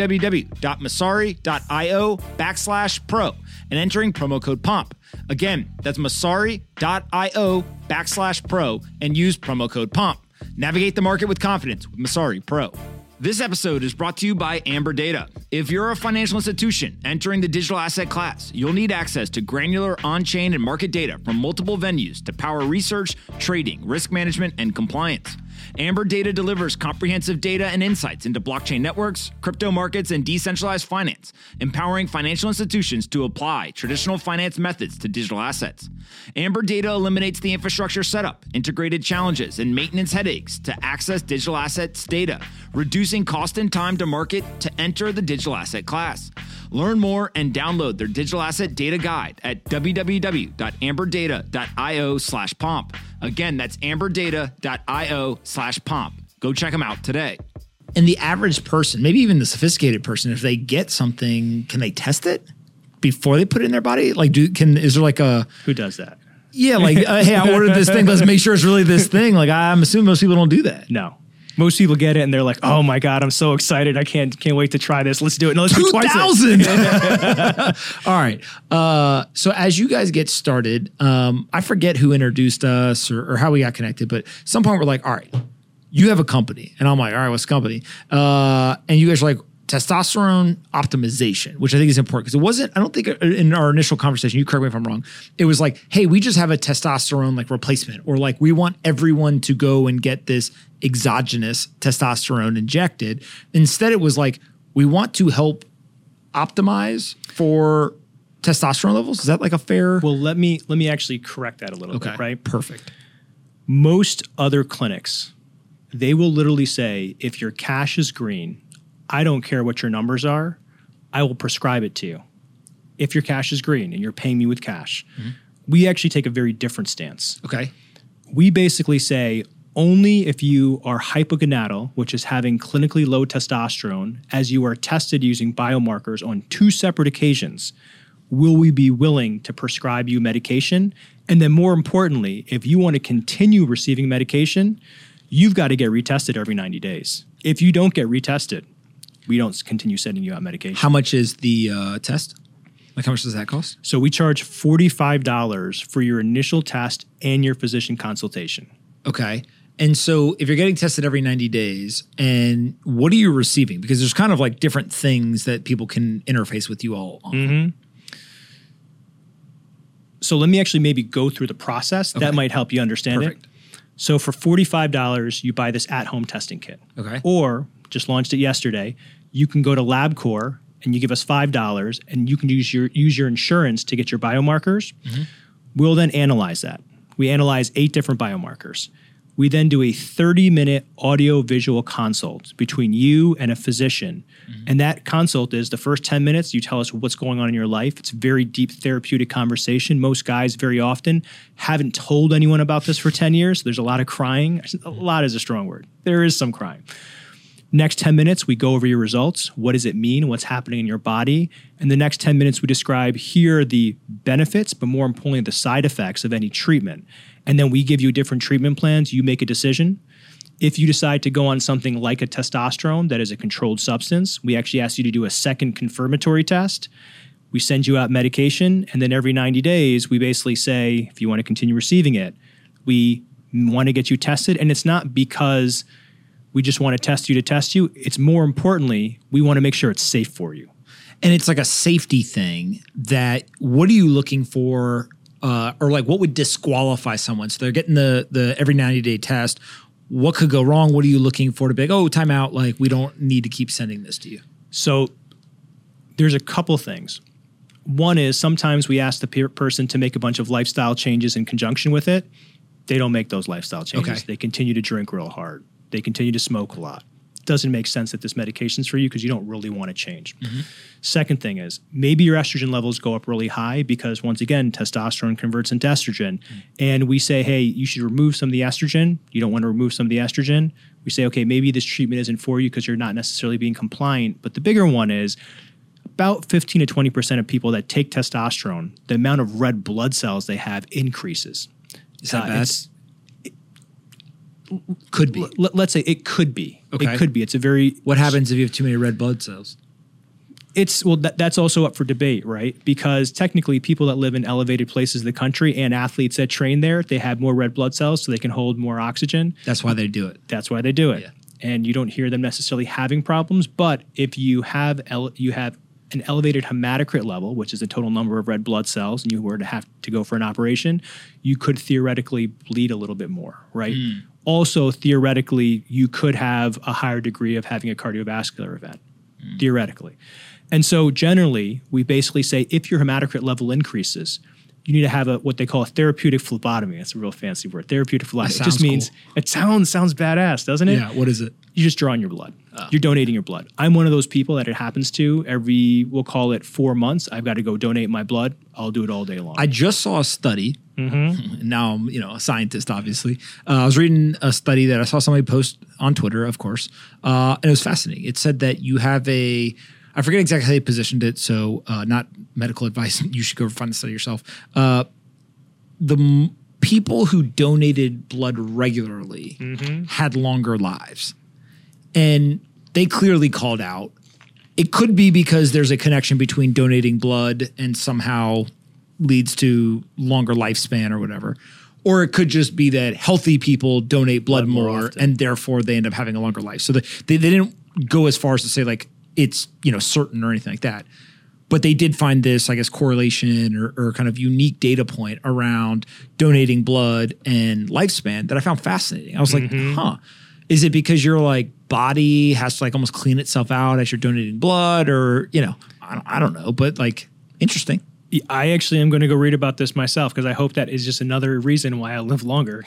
www.messari.io/pro and entering promo code POMP. Again, that's messari.io/pro and use promo code POMP. Navigate the market with confidence with Messari Pro. This episode is brought to you by Amber Data. If you're a financial institution entering the digital asset class, you'll need access to granular on-chain and market data from multiple venues to power research, trading, risk management, and compliance. Amber Data delivers comprehensive data and insights into blockchain networks, crypto markets, and decentralized finance, empowering financial institutions to apply traditional finance methods to digital assets. Amber Data eliminates the infrastructure setup, integrated challenges, and maintenance headaches to access digital assets data, reducing cost and time to market to enter the digital asset class. Learn more and download their digital asset data guide at www.amberdata.io/pomp. Again, that's amberdata.io/pomp. Go check them out today. And the average person, maybe even the sophisticated person, if they get something, can they test it before they put it in their body? Is there like a... Who does that? Yeah, hey, I ordered this thing. Let's make sure it's really this thing. I'm assuming most people don't do that. No. Most people get it and they're like, "Oh my God, I'm so excited! I can't wait to try this. Let's do it." No, let's do 2,000. All right. So as you guys get started, I forget who introduced us or how we got connected, but at some point we're like, "All right, you have a company," and I'm like, "All right, what's the company?" And you guys are like, testosterone optimization, which I think is important because it wasn't, I don't think in our initial conversation, you correct me if I'm wrong, it was like, hey, we just have a testosterone replacement, or we want everyone to go and get this exogenous testosterone injected. Instead, it was like, we want to help optimize for testosterone levels. Is that a fair? Well, let me actually correct that a little bit, right? Perfect. Most other clinics, they will literally say, if your cash is green, I don't care what your numbers are, I will prescribe it to you. If your cash is green and you're paying me with cash. Mm-hmm. We actually take a very different stance. Okay. We basically say only if you are hypogonadal, which is having clinically low testosterone, as you are tested using biomarkers on 2 separate occasions, will we be willing to prescribe you medication. And then more importantly, if you want to continue receiving medication, you've got to get retested every 90 days. If you don't get retested, we don't continue sending you out medication. How much is the test? How much does that cost? So we charge $45 for your initial test and your physician consultation. Okay. And so if you're getting tested every 90 days, and what are you receiving? Because there's kind of different things that people can interface with you all on. Mm-hmm. So let me actually maybe go through the process. Okay. That might help you understand it. So for $45, you buy this at-home testing kit. Okay. Or, just launched it yesterday, you can go to LabCorp and you give us $5 and you can use your insurance to get your biomarkers. Mm-hmm. We'll then analyze that. We analyze 8 different biomarkers. We then do a 30-minute audio-visual consult between you and a physician. Mm-hmm. And that consult is the first 10 minutes, you tell us what's going on in your life. It's a very deep therapeutic conversation. Most guys very often haven't told anyone about this for 10 years. There's a lot of crying. A lot is a strong word. There is some crying. Next 10 minutes, we go over your results. What does it mean? What's happening in your body? And the next 10 minutes, we describe here are the benefits, but more importantly, the side effects of any treatment. And then we give you different treatment plans. You make a decision. If you decide to go on something like a testosterone that is a controlled substance, we actually ask you to do a second confirmatory test. We send you out medication, and then every 90 days, we basically say, if you want to continue receiving it, we want to get you tested. And it's not because we just want to test you. It's more importantly, we want to make sure it's safe for you. And it's like a safety thing that what are you looking for or like what would disqualify someone? So they're getting the every 90-day test. What could go wrong? What are you looking for to be like, oh, time out, like we don't need to keep sending this to you? So there's a couple things. One is sometimes we ask the person to make a bunch of lifestyle changes in conjunction with it. They don't make those lifestyle changes. Okay. They continue to drink real hard. They continue to smoke a lot. Doesn't make sense that this medication's for you because you don't really want to change. Mm-hmm. Second thing is maybe your estrogen levels go up really high because once again, testosterone converts into estrogen. Mm-hmm. And we say, hey, you should remove some of the estrogen. You don't want to remove some of the estrogen. We say, okay, maybe this treatment isn't for you because you're not necessarily being compliant. But the bigger one is about 15 to 20% of people that take testosterone, the amount of red blood cells they have increases. Is that bad? Could be. Let's say it could be. Okay. It could be. It's a very... What happens if you have too many red blood cells? That's also up for debate, right? Because technically people that live in elevated places of the country and athletes that train there, they have more red blood cells so they can hold more oxygen. That's why they do it. That's why they do it. Yeah. And you don't hear them necessarily having problems. But if you have an elevated hematocrit level, which is the total number of red blood cells, and you were to have to go for an operation, you could theoretically bleed a little bit more, right? Mm. Also, theoretically, you could have a higher degree of having a cardiovascular event, theoretically. And so generally, we basically say if your hematocrit level increases, you need to have what they call a therapeutic phlebotomy. That's a real fancy word, therapeutic phlebotomy. It just means, it sounds badass, doesn't it? Yeah, what is it? You just draw in your blood. Oh. You're donating your blood. I'm one of those people that it happens to we'll call it 4 months. I've got to go donate my blood. I'll do it all day long. I just saw a study. Mm-hmm. Now I'm, a scientist, obviously. I was reading a study that I saw somebody post on Twitter, of course, and it was fascinating. It said that you have I forget exactly how they positioned it, so not medical advice. You should go find the study yourself. The people who donated blood regularly had longer lives. And they clearly called out, it could be because there's a connection between donating blood and somehow leads to longer lifespan or whatever. Or it could just be that healthy people donate blood more and therefore they end up having a longer life. So they didn't go as far as to say like it's certain or anything like that. But they did find this, I guess, correlation or kind of unique data point around donating blood and lifespan that I found fascinating. I was like, is it because your like body has to like almost clean itself out as you're donating blood or, I don't know, but like interesting. I actually am going to go read about this myself because I hope that is just another reason why I live longer.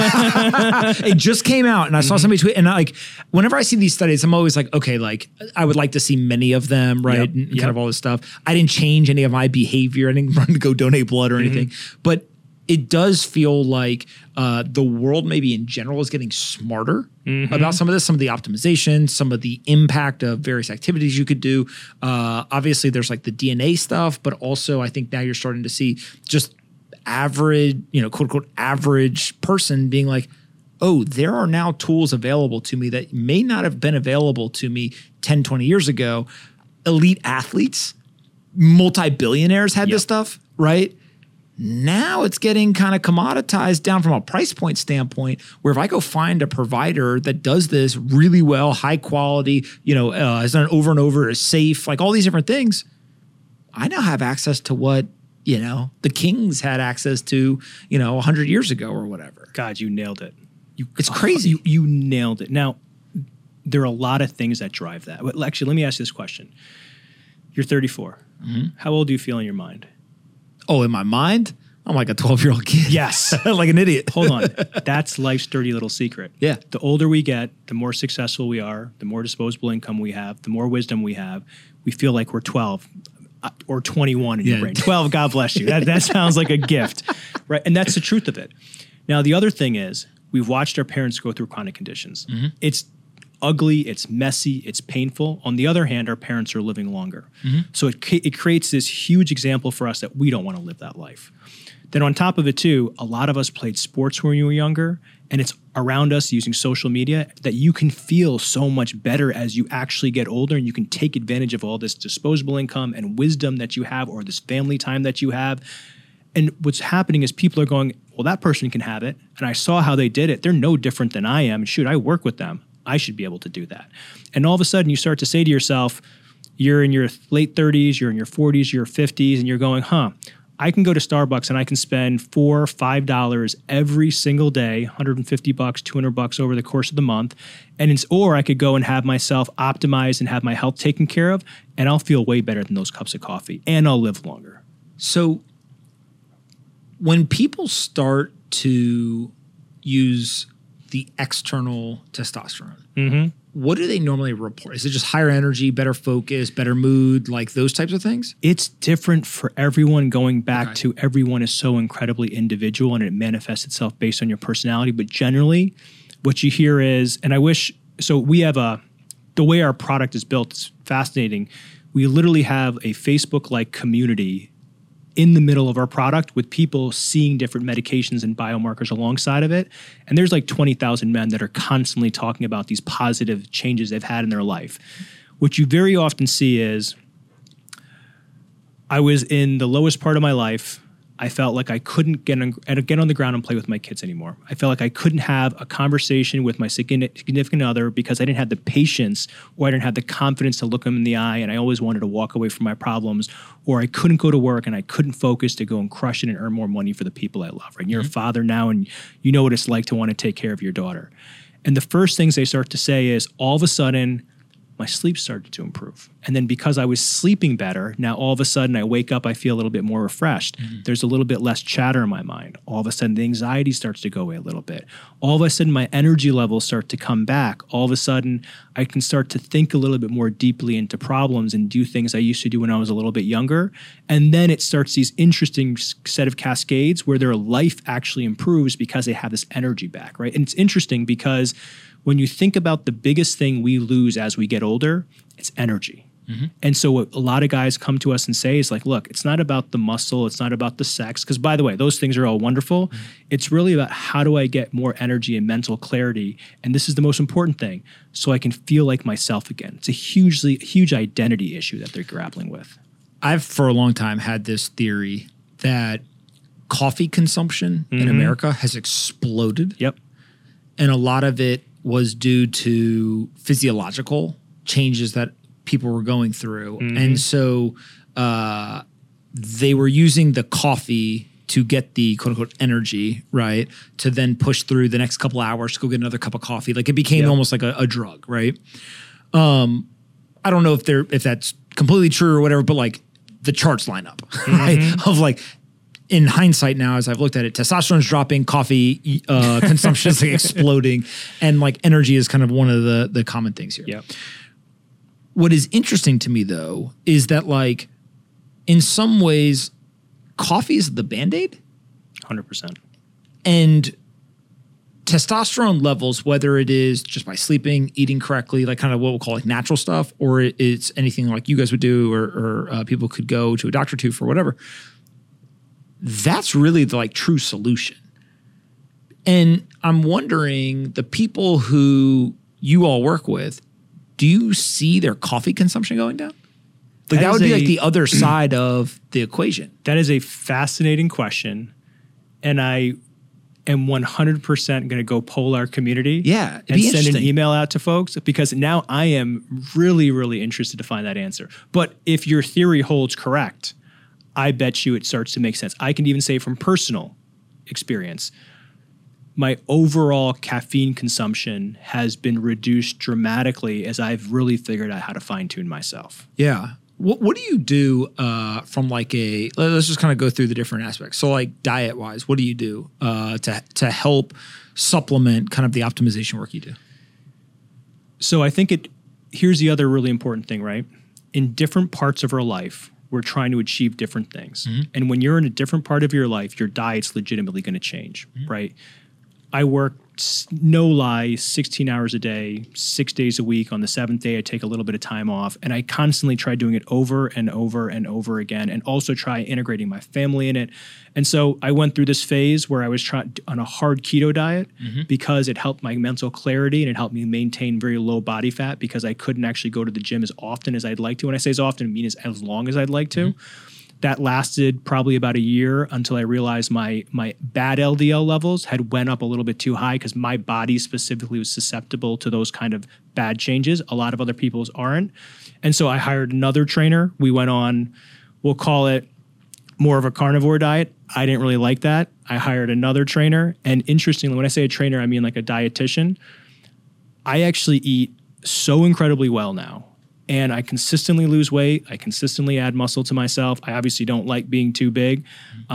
It just came out and I saw somebody tweet and whenever I see these studies, I'm always like, okay, like I would like to see many of them, right? And kind of all this stuff. I didn't change any of my behavior. I didn't run to go donate blood or anything, but it does feel like the world maybe in general is getting smarter about some of this, some of the optimization, some of the impact of various activities you could do. Obviously, there's like the DNA stuff, but also I think now you're starting to see just average, quote unquote, average person being like, oh, there are now tools available to me that may not have been available to me 10, 20 years ago. Elite athletes, multi-billionaires had this stuff, right? Now it's getting kind of commoditized down from a price point standpoint, where if I go find a provider that does this really well, high quality, has done it over and over, is safe, like all these different things, I now have access to what, the kings had access to, 100 years ago or whatever. God, you nailed it. It's crazy. You nailed it. Now, there are a lot of things that drive that. Actually, let me ask you this question. You're 34. How old do you feel in your mind? Oh, in my mind, I'm like a 12-year-old kid. Yes. Like an idiot. Hold on. That's life's dirty little secret. Yeah. The older we get, the more successful we are, the more disposable income we have, the more wisdom we have. We feel like we're 12 or 21 in your brain. 12, God bless you. That sounds like a gift, right? And that's the truth of it. Now, the other thing is we've watched our parents go through chronic conditions. It's ugly, it's messy, it's painful. On the other hand, our parents are living longer. So it creates this huge example for us that we don't want to live that life. Then on top of it too, a lot of us played sports when we were younger, and it's around us using social media that you can feel so much better as you actually get older, and you can take advantage of all this disposable income and wisdom that you have, or this family time that you have. And what's happening is people are going, well, that person can have it. And I saw how they did it. They're no different than I am. Shoot, I work with them. I should be able to do that. And all of a sudden you start to say to yourself, you're in your late 30s, you're in your 40s, your 50s, and you're going, I can go to Starbucks and I can spend $4 or $5 every single day, $150, $200 over the course of the month. Or I could go and have myself optimized and have my health taken care of, and I'll feel way better than those cups of coffee, and I'll live longer. So when people start to use the external testosterone, what do they normally report? Is it just higher energy, better focus, better mood, like those types of things? It's different for everyone, going back to everyone is so incredibly individual and it manifests itself based on your personality. But generally, what you hear is, and I wish, so we have the way our product is built is fascinating. We literally have a Facebook-like community in the middle of our product with people seeing different medications and biomarkers alongside of it. And there's like 20,000 men that are constantly talking about these positive changes they've had in their life. What you very often see is, I was in the lowest part of my life. I felt like I couldn't get on the ground and play with my kids anymore. I felt like I couldn't have a conversation with my significant other because I didn't have the patience, or I didn't have the confidence to look them in the eye, and I always wanted to walk away from my problems, or I couldn't go to work and I couldn't focus to go and crush it and earn more money for the people I love. Right? And you're a father now, and you know what it's like to want to take care of your daughter. And the first things they start to say is, all of a sudden, my sleep started to improve. And then because I was sleeping better, now all of a sudden I wake up, I feel a little bit more refreshed. There's a little bit less chatter in my mind. All of a sudden the anxiety starts to go away a little bit. All of a sudden my energy levels start to come back. All of a sudden I can start to think a little bit more deeply into problems and do things I used to do when I was a little bit younger. And then it starts these interesting set of cascades where their life actually improves because they have this energy back, right? And it's interesting because when you think about the biggest thing we lose as we get older, it's energy. And so what a lot of guys come to us and say is like, look, it's not about the muscle, it's not about the sex, because by the way, those things are all wonderful. It's really about, how do I get more energy and mental clarity? And this is the most important thing, so I can feel like myself again. It's a huge identity issue that they're grappling with. I've for a long time had this theory that coffee consumption in America has exploded. Yep. And a lot of it was due to physiological changes that people were going through. And so they were using the coffee to get the quote unquote energy, right? To then push through the next couple hours to go get another cup of coffee. Like it became almost like a drug, right? I don't know if that's completely true or whatever, but like the charts line up, right? Of like, in hindsight now, as I've looked at it, testosterone's dropping, coffee consumption is like exploding, and like energy is kind of one of the common things here. Yep. What is interesting to me though is that like in some ways, coffee is the Band-Aid. 100%. And testosterone levels, whether it is just by sleeping, eating correctly, like kind of what we'll call like natural stuff, or it's anything like you guys would do or people could go to a doctor to for whatever, that's really the like true solution. And I'm wondering, the people who you all work with, do you see their coffee consumption going down? Like that would be like the other side of the equation. That is a fascinating question. And I am 100% going to go poll our community. Yeah, and send an email out to folks, because now I am really, really interested to find that answer. But if your theory holds correct, I bet you it starts to make sense. I can even say from personal experience, my overall caffeine consumption has been reduced dramatically as I've really figured out how to fine tune myself. Yeah. What do you do from like let's just kind of go through the different aspects. So like diet wise, what do you do to help supplement kind of the optimization work you do? So I think here's the other really important thing, right? In different parts of our life, we're trying to achieve different things. And when you're in a different part of your life, your diet's legitimately going to change, right? I work no lie, 16 hours a day, 6 days a week. On the 7th day, I take a little bit of time off. And I constantly try doing it over and over and over again, and also try integrating my family in it. And so I went through this phase where I was trying on a hard keto diet because it helped my mental clarity and it helped me maintain very low body fat because I couldn't actually go to the gym as often as I'd like to. When I say as often, I mean as long as I'd like to. That lasted probably about a year until I realized my bad LDL levels had went up a little bit too high because my body specifically was susceptible to those kind of bad changes. A lot of other people's aren't. And so I hired another trainer. We went on, we'll call it more of a carnivore diet. I didn't really like that. I hired another trainer. And interestingly, when I say a trainer, I mean like a dietitian. I actually eat so incredibly well now. And I consistently lose weight. I consistently add muscle to myself. I obviously don't like being too big.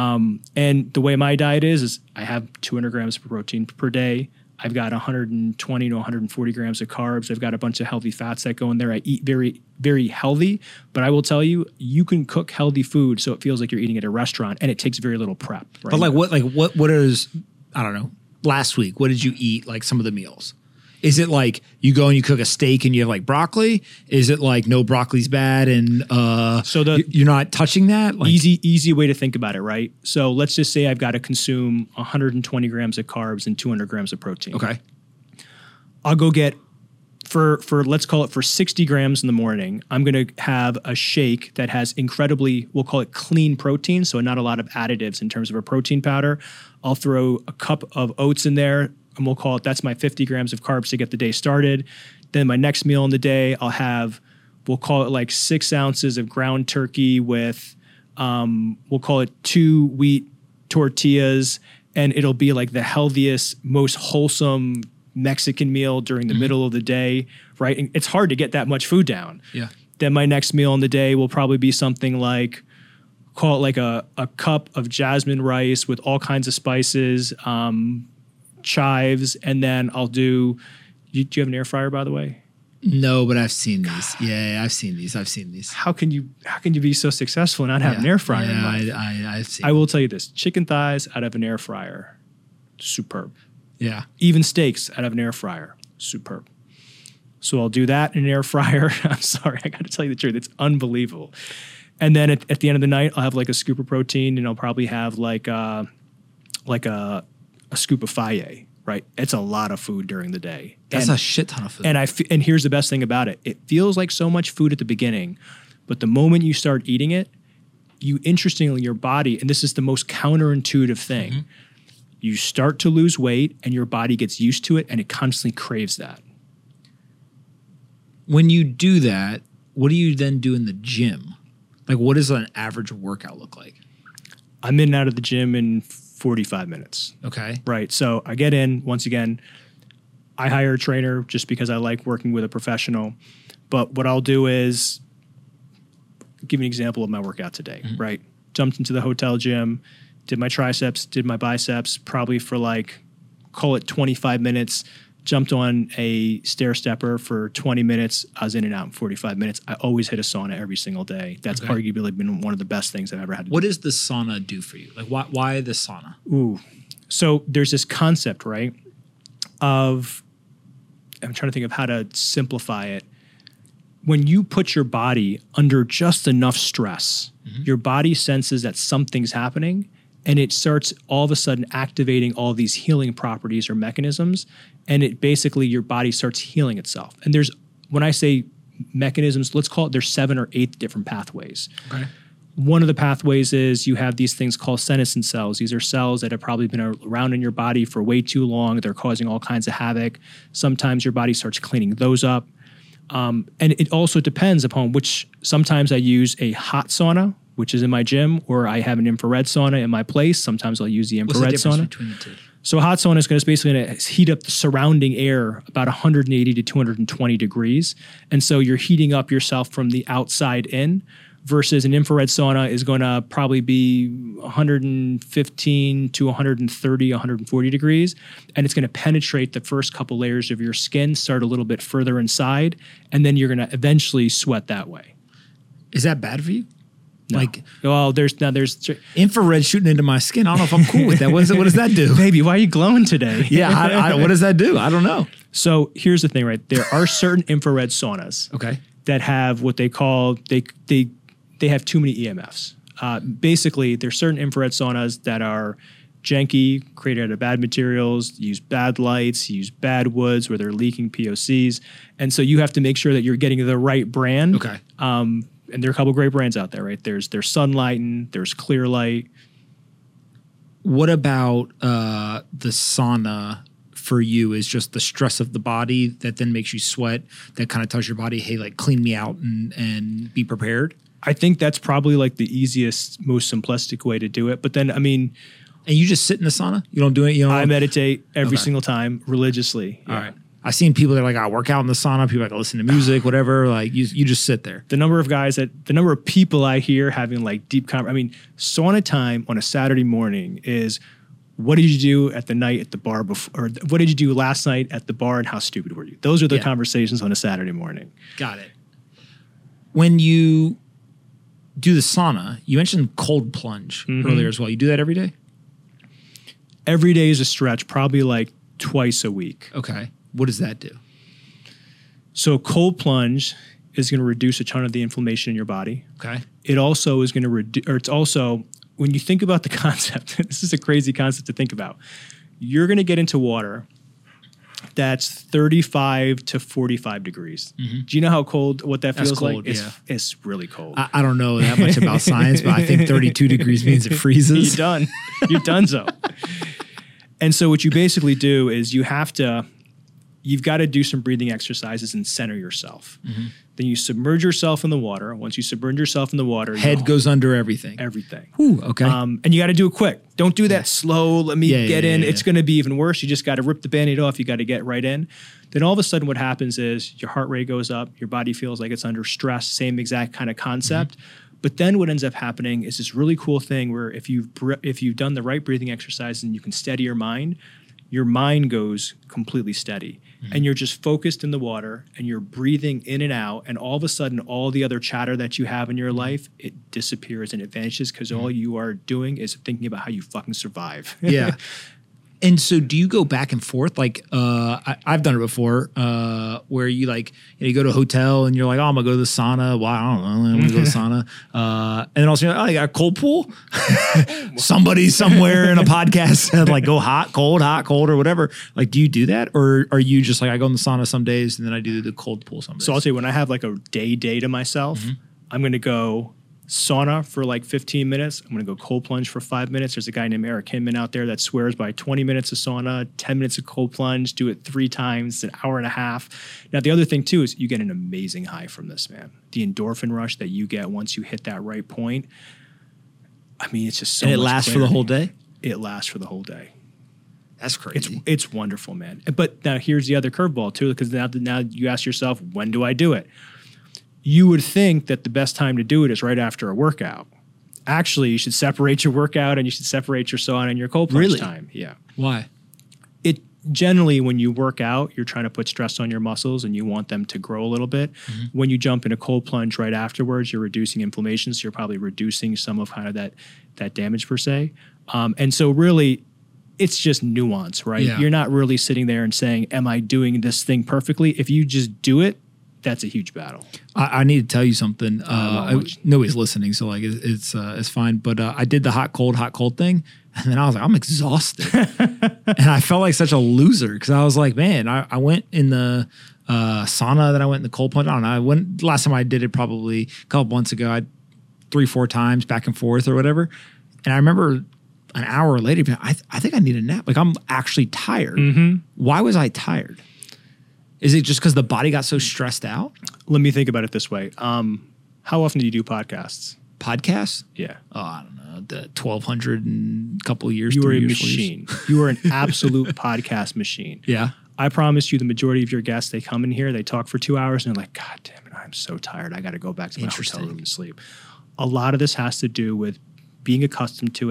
And the way my diet is I have 200 grams of protein per day. I've got 120 to 140 grams of carbs. I've got a bunch of healthy fats that go in there. I eat very, very healthy. But I will tell you, you can cook healthy food so it feels like you're eating at a restaurant, and it takes very little prep. Right? But what is, I don't know, last week, what did you eat, like some of the meals? Is it like you go and you cook a steak and you have like broccoli? Is it like no, broccoli's bad and you're not touching that? Like, easy way to think about it, right? So let's just say I've got to consume 120 grams of carbs and 200 grams of protein. Okay. I'll go get, for let's call it for 60 grams in the morning, I'm going to have a shake that has incredibly, we'll call it clean protein, so not a lot of additives in terms of a protein powder. I'll throw a cup of oats in there, and we'll call it, that's my 50 grams of carbs to get the day started. Then my next meal in the day, I'll have, we'll call it like 6 ounces of ground turkey with, we'll call it 2 wheat tortillas. And it'll be like the healthiest, most wholesome Mexican meal during the middle of the day, right? And it's hard to get that much food down. Yeah. Then my next meal in the day will probably be something like, call it like a cup of jasmine rice with all kinds of spices, chives, and then I'll do you have an air fryer, by the way? No, but I've seen these. Yeah, I've seen these. How can you be so successful and not have an air fryer in life? I've seen. I will tell you this: chicken thighs out of an air fryer, superb. Yeah. Even steaks out of an air fryer, superb. So I'll do that in an air fryer. I'm sorry, I got to tell you the truth. It's unbelievable. And then at the end of the night, I'll have like a scoop of protein, and I'll probably have like a scoop of Faye, right? It's a lot of food during the day. That's a shit ton of food. And here's the best thing about it. It feels like so much food at the beginning, but the moment you start eating it, interestingly, your body, and this is the most counterintuitive thing, you start to lose weight and your body gets used to it and it constantly craves that. When you do that, what do you then do in the gym? Like, what does an average workout look like? I'm in and out of the gym in 45 minutes. Okay. Right. So I get in, once again, I hire a trainer just because I like working with a professional. But what I'll do is give you an example of my workout today, right? Jumped into the hotel gym, did my triceps, did my biceps, probably for like, call it 25 minutes, jumped on a stair stepper for 20 minutes. I was in and out in 45 minutes. I always hit a sauna every single day. That's arguably been one of the best things I've ever had to do. What does the sauna do for you? Like, why the sauna? Ooh. So there's this concept, right, of, I'm trying to think of how to simplify it. When you put your body under just enough stress, your body senses that something's happening, and it starts all of a sudden activating all these healing properties or mechanisms. And it basically, your body starts healing itself. And there's, when I say mechanisms, let's call it, there's 7 or 8 different pathways. Okay. One of the pathways is you have these things called senescent cells. These are cells that have probably been around in your body for way too long. They're causing all kinds of havoc. Sometimes your body starts cleaning those up. And it also depends upon which, sometimes I use a hot sauna, which is in my gym, or I have an infrared sauna in my place. Sometimes I'll use the infrared What's the difference sauna. Between the two? So a hot sauna is basically going to heat up the surrounding air about 180 to 220 degrees. And so you're heating up yourself from the outside in, versus an infrared sauna is going to probably be 115 to 130, 140 degrees. And it's going to penetrate the first couple layers of your skin, start a little bit further inside, and then you're going to eventually sweat that way. Is that bad for you? No. Like, well, there's infrared shooting into my skin. I don't know if I'm cool with that. What does that do? Baby, why are you glowing today? Yeah, what does that do? I don't know. So here's the thing, right? There are certain infrared saunas Okay. that have what they call they have too many EMFs. Basically, there's certain infrared saunas that are janky, created out of bad materials, use bad lights, use bad woods where they're leaking POCs, and so you have to make sure that you're getting the right brand. Okay. And there are a couple great brands out there, right? There's Sunlighten, there's Clearlight. What about the sauna for you is just the stress of the body that then makes you sweat, that kind of tells your body, hey, like clean me out and be prepared? I think that's probably like the easiest, most simplistic way to do it. But then, I mean, and you just sit in the sauna? You don't do it? You know, I meditate every single time religiously. All right. I've seen people that are like, I work out in the sauna. People like listen to music, whatever. Like you just sit there. The number of people I hear having like deep sauna time on a Saturday morning is, what did you do at the night at the bar before, or what did you do last night at the bar and how stupid were you? Those are the conversations on a Saturday morning. Got it. When you do the sauna, you mentioned cold plunge earlier as well. You do that every day? Every day is a stretch, probably like twice a week. Okay. What does that do? So cold plunge is going to reduce a ton of the inflammation in your body. Okay. It also is going to reduce, or it's also, when you think about the concept, this is a crazy concept to think about. You're going to get into water that's 35 to 45 degrees. Mm-hmm. Do you know how cold, what that feels cold, like? Yeah. It's really cold. I don't know that much about science, but I think 32 degrees means it freezes. You're done. You're done so. And so what you basically do is you've got to do some breathing exercises and center yourself. Mm-hmm. Then you submerge yourself in the water. Once you submerge yourself in the water, head goes under everything. Everything. Ooh, okay. And you got to do it quick. Don't do that slow. Let me get in. It's going to be even worse. You just got to rip the Band-Aid off. You got to get right in. Then all of a sudden what happens is your heart rate goes up. Your body feels like it's under stress. Same exact kind of concept. Mm-hmm. But then what ends up happening is this really cool thing where if you've done the right breathing exercise and you can steady your mind goes completely steady. Mm-hmm. And you're just focused in the water and you're breathing in and out. And all of a sudden, all the other chatter that you have in your life, it disappears and it vanishes because all you are doing is thinking about how you fucking survive. Yeah. And so do you go back and forth? Like, I've done it before, where you like, you go to a hotel and you're like, oh, I'm gonna go to the sauna. Well, I don't know. I'm gonna go to the sauna. And then also, you got a cold pool. Somebody somewhere in a podcast said like, go hot, cold, or whatever. Like, do you do that? Or are you just like, I go in the sauna some days and then I do the cold pool some days? So I'll say when I have like a day to myself, I'm going to go sauna for like 15 minutes. I'm going to go cold plunge for 5 minutes. There's a guy named Eric Hinman out there that swears by 20 minutes of sauna, 10 minutes of cold plunge, do it 3 times, an hour and a half. Now, the other thing too is you get an amazing high from this, man. The endorphin rush that you get once you hit that right point. I mean, it's just so and it much lasts clarity. for the whole day? It lasts for the whole day. That's crazy. It's wonderful, man. But now here's the other curveball too, because now you ask yourself, when do I do it? You would think that the best time to do it is right after a workout. Actually, you should separate your workout and you should separate your sauna and your cold plunge time. Yeah. Why? It generally, when you work out, you're trying to put stress on your muscles and you want them to grow a little bit. Mm-hmm. When you jump in a cold plunge right afterwards, you're reducing inflammation, so you're probably reducing some of kind of that damage per se. And so really, it's just nuance, right? Yeah. You're not really sitting there and saying, am I doing this thing perfectly? If you just do it, that's a huge battle. I need to tell you something. Nobody's listening, so like it's fine. But I did the hot cold thing, and then I was like, I'm exhausted, and I felt like such a loser because I was like, man, I went in the sauna, then I went in the cold plunge. I don't know. I went last time I did it probably a couple months ago. I 3-4 times back and forth or whatever, and I remember an hour later, I think I need a nap. Like I'm actually tired. Mm-hmm. Why was I tired? Is it just because the body got so stressed out? Let me think about it this way. How often do you do podcasts? Podcasts? Yeah. Oh, I don't know. The 1,200 and a couple of years. You are a machine. You are an absolute podcast machine. Yeah. I promise you the majority of your guests, they come in here, they talk for 2 hours, and they're like, God damn it, I'm so tired. I got to go back to my hotel room and sleep. A lot of this has to do with being accustomed to it,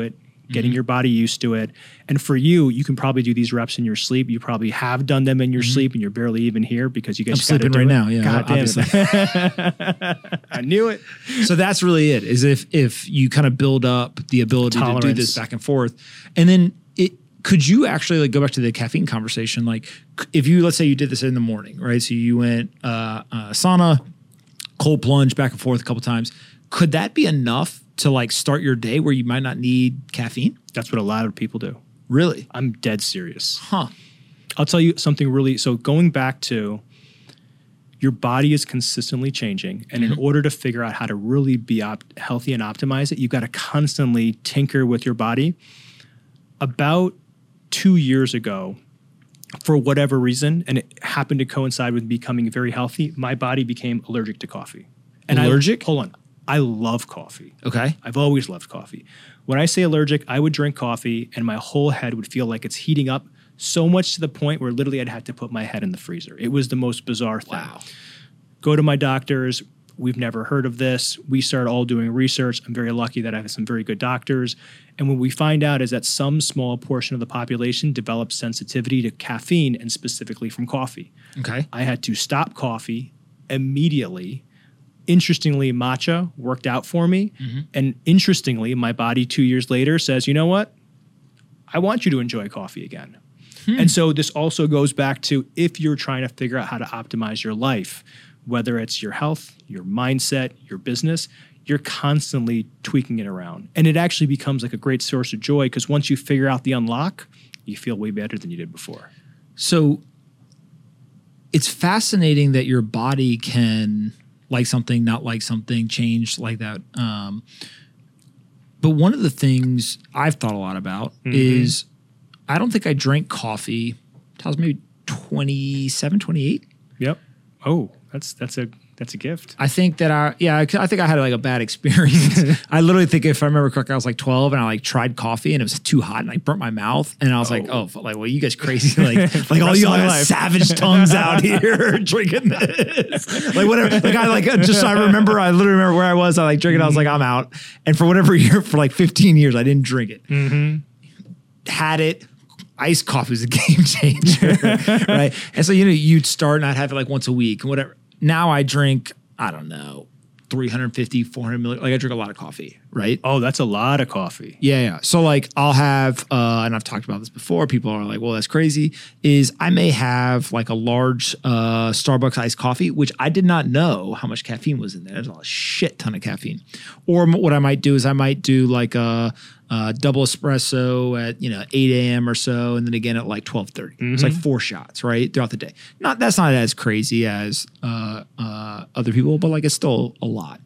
getting your body used to it. And for you, you can probably do these reps in your sleep. You probably have done them in your sleep and you're barely even here because you guys I'm sleeping right now. Yeah, God obviously. I knew it. So that's really it, is if you kind of build up the ability to do this back and forth. And then could you actually like go back to the caffeine conversation? Like if you, let's say you did this in the morning, right? So you went sauna, cold plunge back and forth a couple times. Could that be enough to like start your day where you might not need caffeine? That's what a lot of people do. Really? I'm dead serious. Huh. I'll tell you something really, so going back to your body is consistently changing. And in order to figure out how to really be healthy and optimize it, you've got to constantly tinker with your body. About 2 years ago, for whatever reason, and it happened to coincide with becoming very healthy, my body became allergic to coffee. And allergic? Hold on. I love coffee. Okay. I've always loved coffee. When I say allergic, I would drink coffee and my whole head would feel like it's heating up so much to the point where literally I'd have to put my head in the freezer. It was the most bizarre thing. Wow. Go to my doctors. We've never heard of this. We started all doing research. I'm very lucky that I have some very good doctors. And what we find out is that some small portion of the population develops sensitivity to caffeine and specifically from coffee. Okay. I had to stop coffee immediately. Interestingly, matcha worked out for me. And interestingly, my body 2 years later says, you know what? I want you to enjoy coffee again. And so this also goes back to if you're trying to figure out how to optimize your life, whether it's your health, your mindset, your business, you're constantly tweaking it around. And it actually becomes like a great source of joy because once you figure out the unlock, you feel way better than you did before. So it's fascinating that your body can like something, not like something, change like that. But one of the things I've thought a lot about is I don't think I drank coffee until I was maybe 27, 28. Yep. Oh, that's a gift. I think that I think I had like a bad experience. I literally think if I remember correctly, I was like 12 and I like tried coffee and it was too hot and I burnt my mouth and I was like, well, you guys crazy. Like all you all savage tongues out here drinking this. Like whatever. Like I literally remember where I was. I like drinking. I was like, I'm out. And for whatever year, for like 15 years, I didn't drink it. Had it. Iced coffee was a game changer. Right. And so, you'd start and I'd have it like once a week and whatever. Now I drink, I don't know, 350, 400 million. Like I drink a lot of coffee, right? Oh, that's a lot of coffee. Yeah. So like I'll have, and I've talked about this before, people are like, well, that's crazy, is I may have like a large Starbucks iced coffee, which I did not know how much caffeine was in there. There's a shit ton of caffeine. Or what I might do is I might do like a double espresso at 8 a.m. or so, and then again at like 12:30. It's like 4 shots, right, throughout the day. That's not as crazy as other people, but like it's still a lot.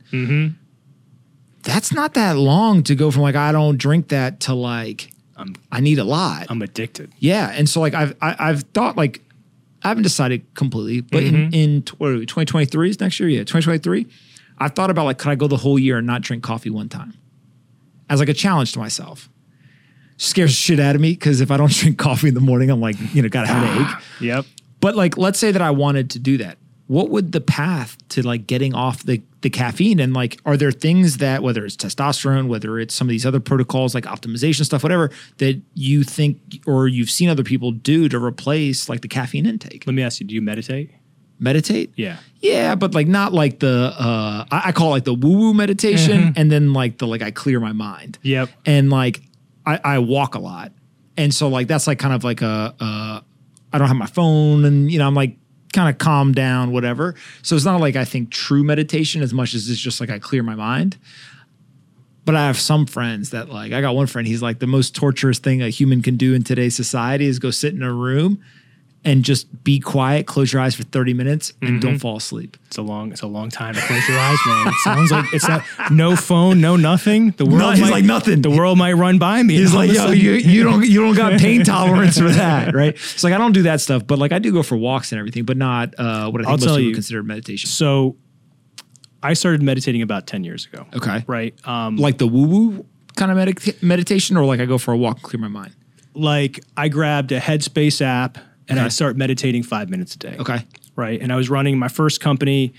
That's not that long to go from like I don't drink that to like I need a lot. I'm addicted. Yeah, and so like I've thought like I haven't decided completely, but in 2023 is next year. Yeah, 2023. I've thought about like could I go the whole year and not drink coffee one time? As like a challenge to myself. Scares the shit out of me because if I don't drink coffee in the morning, I'm like, got a headache. Yep. But like, let's say that I wanted to do that. What would the path to like getting off the caffeine and like, are there things that whether it's testosterone, whether it's some of these other protocols like optimization stuff, whatever, that you think or you've seen other people do to replace like the caffeine intake? Let me ask you, do you meditate? Meditate? Yeah. Yeah, but like not like the I call it like the woo-woo meditation and then like the like I clear my mind. Yep. And like I walk a lot. And so like that's like kind of like I don't have my phone and I'm like kind of calm down, whatever. So it's not like I think true meditation as much as it's just like I clear my mind. But I have some friends that like I got one friend, he's like the most torturous thing a human can do in today's society is go sit in a room and just be quiet, close your eyes for 30 minutes and don't fall asleep. It's a long time to close your eyes, man. It sounds like it's not, no phone, no nothing. The world he's like nothing. The world might run by me. He's like, yo, you don't got pain tolerance for that, right? It's like I don't do that stuff, but like I do go for walks and everything, but not what I think most people consider meditation. So I started meditating about 10 years ago. Okay. Right. Like the woo-woo kind of meditation, or like I go for a walk and clear my mind? Like I grabbed a Headspace app and I start meditating 5 minutes a day. Okay. Right. And I was running my first company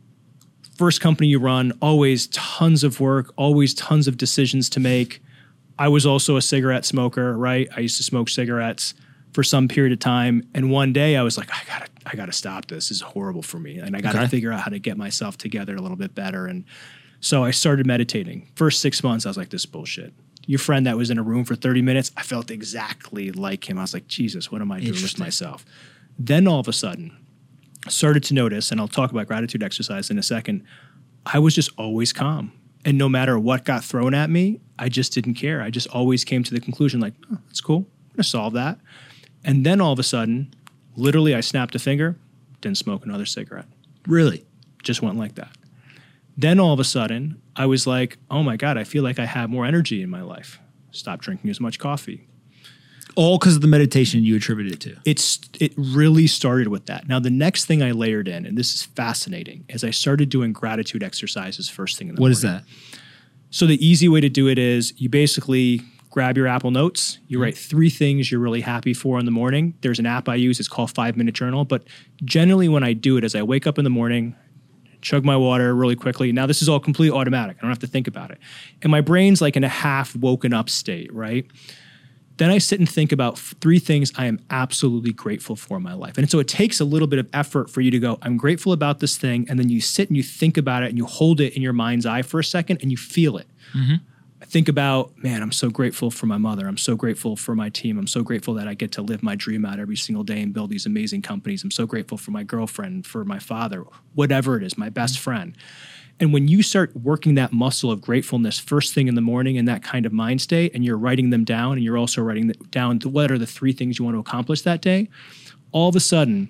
you run, always tons of work, always tons of decisions to make. I was also a cigarette smoker, right? I used to smoke cigarettes for some period of time. And one day I was like, I gotta stop this. This is horrible for me. And I gotta figure out how to get myself together a little bit better. And so I started meditating. First 6 months, I was like, this is bullshit. Your friend that was in a room for 30 minutes, I felt exactly like him. I was like, Jesus, what am I doing with myself? Then all of a sudden, I started to notice, and I'll talk about gratitude exercise in a second, I was just always calm. And no matter what got thrown at me, I just didn't care. I just always came to the conclusion like, oh, that's cool. I'm gonna solve that. And then all of a sudden, literally I snapped a finger, didn't smoke another cigarette. Really? Just went like that. Then all of a sudden, I was like, oh my God, I feel like I have more energy in my life. Stop drinking as much coffee. All because of the meditation you attribute it to. It really started with that. Now, the next thing I layered in, and this is fascinating, is I started doing gratitude exercises first thing in the morning. What is that? So the easy way to do it is you basically grab your Apple Notes. You write 3 things you're really happy for in the morning. There's an app I use. It's called 5 Minute Journal. But generally when I do it is I wake up in the morning, chug my water really quickly. Now, this is all completely automatic. I don't have to think about it. And my brain's like in a half woken up state, right? Then I sit and think about 3 things I am absolutely grateful for in my life. And so it takes a little bit of effort for you to go, I'm grateful about this thing. And then you sit and you think about it and you hold it in your mind's eye for a second and you feel it. Mm-hmm. I think about, man, I'm so grateful for my mother. I'm so grateful for my team. I'm so grateful that I get to live my dream out every single day and build these amazing companies. I'm so grateful for my girlfriend, for my father, whatever it is, my best friend. And when you start working that muscle of gratefulness first thing in the morning in that kind of mind state, and you're writing them down, and you're also writing down what are the 3 things you want to accomplish that day, all of a sudden,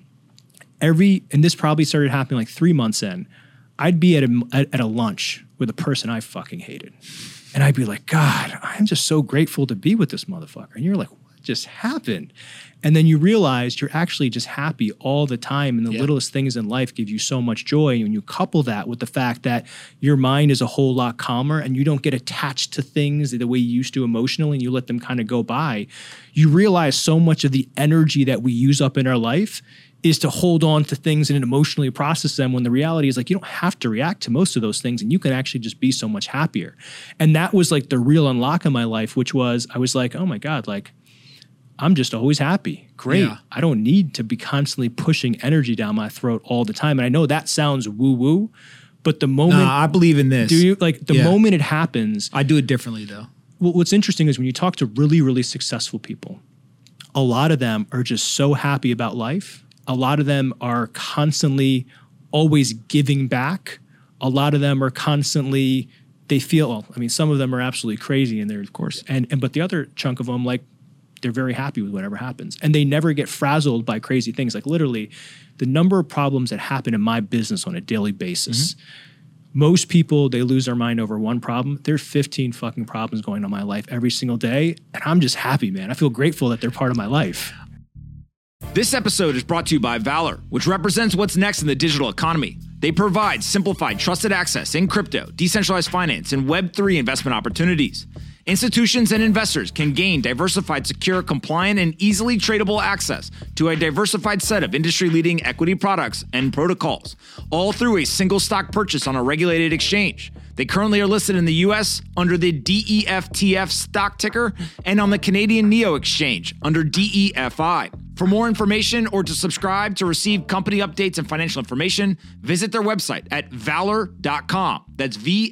and this probably started happening like 3 months in, I'd be at a lunch with a person I fucking hated. And I'd be like, God, I'm just so grateful to be with this motherfucker. And you're like, what just happened? And then you realize you're actually just happy all the time. And the littlest things in life give you so much joy. And when you couple that with the fact that your mind is a whole lot calmer and you don't get attached to things the way you used to emotionally and you let them kind of go by, you realize so much of the energy that we use up in our life is to hold on to things and emotionally process them, when the reality is like, you don't have to react to most of those things and you can actually just be so much happier. And that was like the real unlock in my life, which was, I was like, oh my God, like I'm just always happy. Great. Yeah. I don't need to be constantly pushing energy down my throat all the time. And I know that sounds woo-woo, but the moment— I believe in this. Do you? Like the moment it happens— I do it differently though. Well, what's interesting is when you talk to really, really successful people, a lot of them are just so happy about life. A lot of them are constantly always giving back. A lot of them are constantly, they feel, well, I mean, some of them are absolutely crazy and they're, of course, but the other chunk of them, like, they're very happy with whatever happens. And they never get frazzled by crazy things. Like literally the number of problems that happen in my business on a daily basis, most people, they lose their mind over one problem. There's 15 fucking problems going on in my life every single day. And I'm just happy, man. I feel grateful that they're part of my life. This episode is brought to you by Valor, which represents what's next in the digital economy. They provide simplified, trusted access in crypto, decentralized finance, and Web3 investment opportunities. Institutions and investors can gain diversified, secure, compliant, and easily tradable access to a diversified set of industry-leading equity products and protocols, all through a single stock purchase on a regulated exchange. They currently are listed in the U.S. under the DEFTF stock ticker and on the Canadian NEO Exchange under DEFI. For more information or to subscribe to receive company updates and financial information, visit their website at valor.com. That's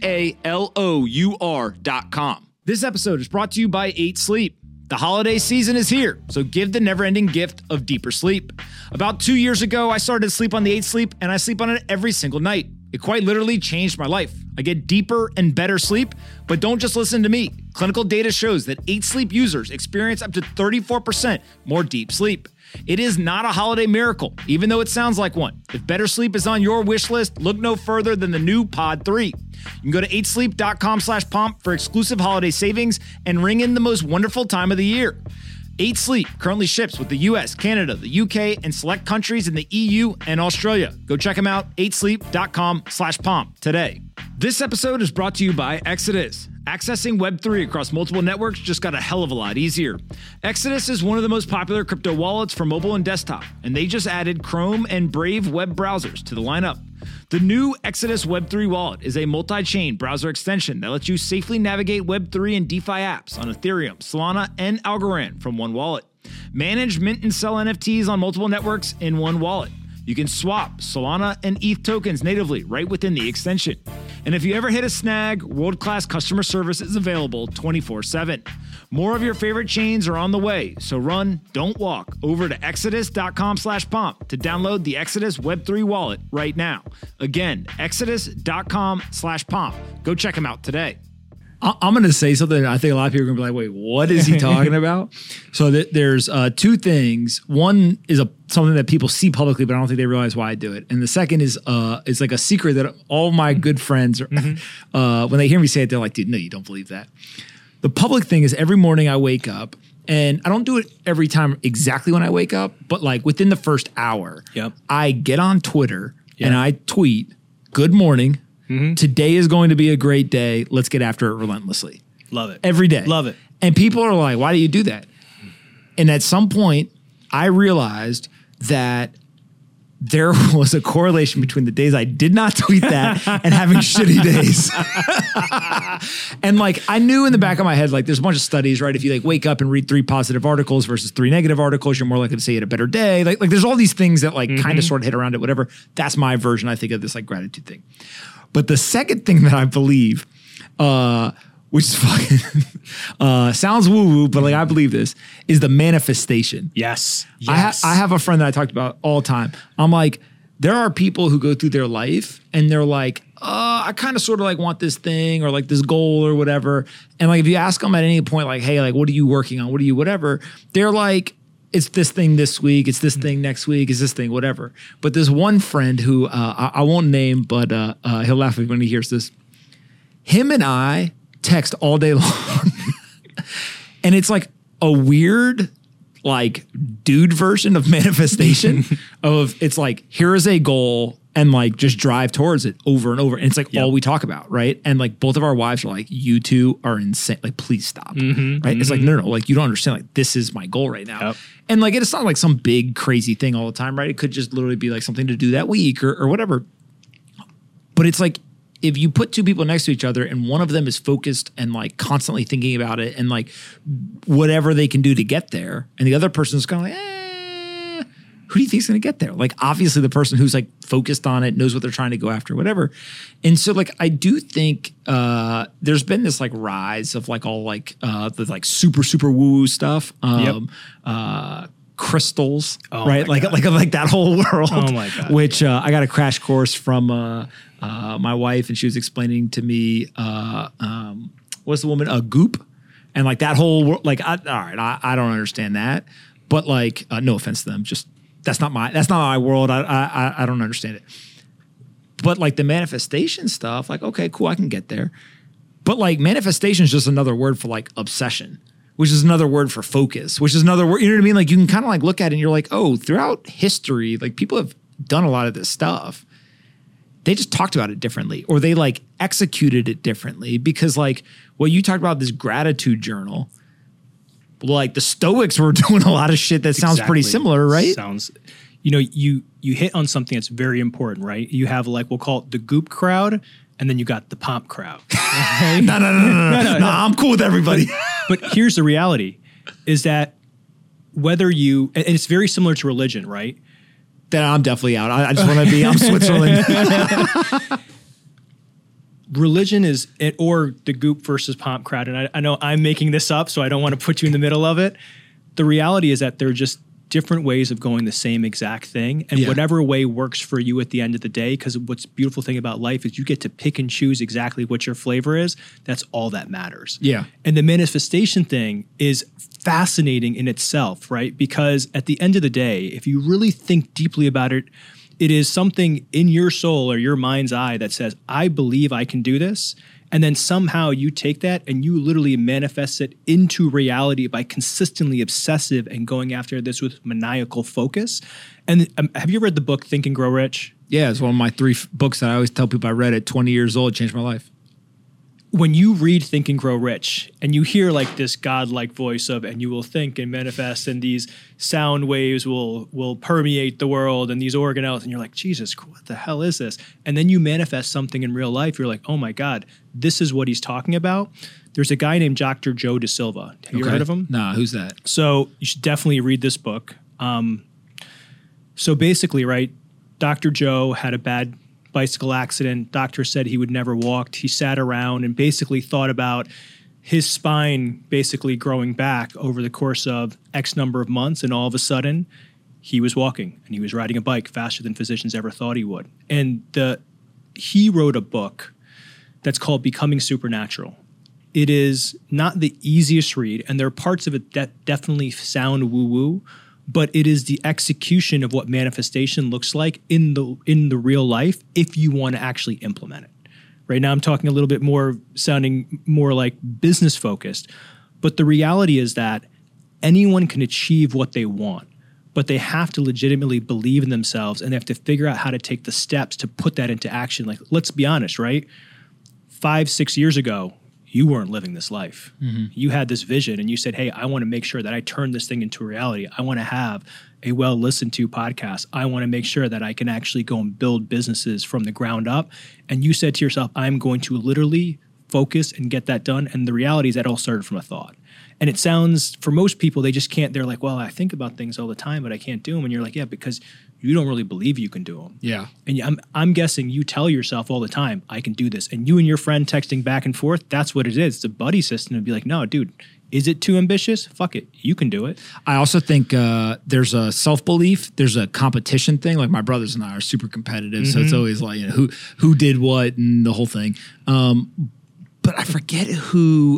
VALOUR.com. This episode is brought to you by 8 Sleep. The holiday season is here, so give the never-ending gift of deeper sleep. About 2 years ago, I started to sleep on the 8 Sleep, and I sleep on it every single night. It quite literally changed my life. I get deeper and better sleep, but don't just listen to me. Clinical data shows that 8 Sleep users experience up to 34% more deep sleep. It is not a holiday miracle, even though it sounds like one. If better sleep is on your wish list, look no further than the new Pod 3. You can go to 8sleep.com/pomp for exclusive holiday savings and ring in the most wonderful time of the year. 8 Sleep currently ships with the US, Canada, the UK, and select countries in the EU and Australia. Go check them out, 8sleep.com/pomp today. This episode is brought to you by Exodus. Accessing Web3 across multiple networks just got a hell of a lot easier. Exodus is one of the most popular crypto wallets for mobile and desktop, and they just added Chrome and Brave web browsers to the lineup. The new Exodus Web3 wallet is a multi-chain browser extension that lets you safely navigate Web3 and DeFi apps on Ethereum, Solana, and Algorand from one wallet. Manage, mint, and sell NFTs on multiple networks in one wallet. You can swap Solana and ETH tokens natively right within the extension. And if you ever hit a snag, world-class customer service is available 24/7. More of your favorite chains are on the way, so run, don't walk, over to exodus.com/pomp to download the Exodus Web3 wallet right now. Again, exodus.com/pomp. Go check them out today. I'm going to say something that I think a lot of people are going to be like, wait, what is he talking about? So there's two things. One is something that people see publicly, but I don't think they realize why I do it. And the second is like a secret that all my good friends, when they hear me say it, they're like, dude, no, you don't believe that. The public thing is every morning I wake up, and I don't do it every time exactly when I wake up, but like within the first hour, I get on Twitter and I tweet, good morning. Today is going to be a great day. Let's get after it relentlessly. Love it. Every day. Love it. And people are like, why do you do that? And at some point, I realized that there was a correlation between the days I did not tweet that and having shitty days. And like, I knew in the back of my head, like there's a bunch of studies, right? If you like wake up and read 3 positive articles versus 3 negative articles, you're more likely to say you had a better day. Like there's all these things that like kind of sort of hit around it, whatever. That's my version, I think, of this like gratitude thing. But the second thing that I believe, which is fucking sounds woo-woo, but like I believe this, is the manifestation. Yes. I have a friend that I talked about all the time. I'm like, there are people who go through their life and they're like, I kind of sort of like want this thing or like this goal or whatever. And like if you ask them at any point, like, hey, like what are you working on? What are you whatever? They're like, it's this thing this week, it's this thing next week, it's this thing, whatever. But there's one friend who I won't name, but he'll laugh when he hears this. Him and I text all day long. And it's like a weird, like, dude version of manifestation of it's like, here is a goal and like just drive towards it over and over. And it's like all we talk about, right? And like both of our wives are like, you two are insane. Like, please stop. Right? It's like, no, like you don't understand. Like, this is my goal right now. And like, it's not like some big crazy thing all the time, right? It could just literally be like something to do that week or whatever. But it's like, if you put two people next to each other and one of them is focused and like constantly thinking about it and like whatever they can do to get there, and the other person's kind of like, who do you think is going to get there? Like, obviously the person who's like focused on it knows what they're trying to go after, whatever. And so like, I do think there's been this like rise of like all like the like super woo stuff. Crystals, right? Like that whole world. Oh my God. Which I got a crash course from my wife, and she was explaining to me what's the woman? A Goop. And like that whole world, like I don't understand that. But like no offense to them, just that's not my world. I don't understand it. But like the manifestation stuff, like, okay, cool, I can get there. But like manifestation is just another word for like obsession, which is another word for focus, which is another word, you know what I mean? Like you can kind of like look at it and you're like, oh, throughout history, like people have done a lot of this stuff. They just talked about it differently, or they like executed it differently, because like what you talked about, this gratitude journal, like the Stoics were doing a lot of shit that sounds pretty similar, right? Sounds, you know, you hit on something that's very important, right? You have like, we'll call it the Goop crowd, and then you got the Pomp crowd. Okay? No, I'm cool with everybody. But here's the reality, is that whether you, and it's very similar to religion, right? Then I'm definitely out. I just want to be, I'm Switzerland. Religion is, or the Goop versus Pomp crowd, and I know I'm making this up, so I don't want to put you in the middle of it. The reality is that they're just different ways of going the same exact thing, and whatever way works for you at the end of the day, because what's beautiful thing about life is you get to pick and choose exactly what your flavor is. That's all that matters. Yeah. And the manifestation thing is fascinating in itself, right? Because at the end of the day, if you really think deeply about it, it is something in your soul or your mind's eye that says, I believe I can do this. And then somehow you take that and you literally manifest it into reality by consistently obsessive and going after this with maniacal focus. And have you read the book Think and Grow Rich? Yeah, it's one of my 3 books that I always tell people I read at 20 years old. It changed my life. when you read Think and Grow Rich and you hear like this godlike voice of, and you will think and manifest, and these sound waves will permeate the world and these organelles, and you're like, Jesus, what the hell is this? And then you manifest something in real life. You're like, oh my God, this is what he's talking about. There's a guy named Dr. Joe DaSilva. Have you heard of him? Nah, who's that? So you should definitely read this book. So basically, right, Dr. Joe had a bad bicycle accident. Doctor said he would never walk. He sat around and basically thought about his spine basically growing back over the course of X number of months, and all of a sudden he was walking and he was riding a bike faster than physicians ever thought he would. And he wrote a book that's called Becoming Supernatural. It is not the easiest read, and there are parts of it that definitely sound woo-woo, but it is the execution of what manifestation looks like in the real life if you want to actually implement it. Right now I'm talking a little bit more, sounding more like business focused, but the reality is that anyone can achieve what they want, but they have to legitimately believe in themselves, and they have to figure out how to take the steps to put that into action. Like, let's be honest, right? 5-6 years ago, you weren't living this life. Mm-hmm. You had this vision and you said, hey, I want to make sure that I turn this thing into a reality. I want to have a well listened to podcast. I want to make sure that I can actually go and build businesses from the ground up. And you said to yourself, I'm going to literally focus and get that done. And the reality is that all started from a thought. And it sounds, for most people, they just can't. They're like, well, I think about things all the time, but I can't do them. And you're like, yeah, because you don't really believe you can do them. Yeah. And I'm guessing you tell yourself all the time, I can do this. And you and your friend texting back and forth, that's what it is. It's a buddy system to be like, no, dude, is it too ambitious? Fuck it. You can do it. I also think there's a self-belief. There's a competition thing. Like my brothers and I are super competitive. Mm-hmm. So it's always like, you know, who did what and the whole thing. But I forget who...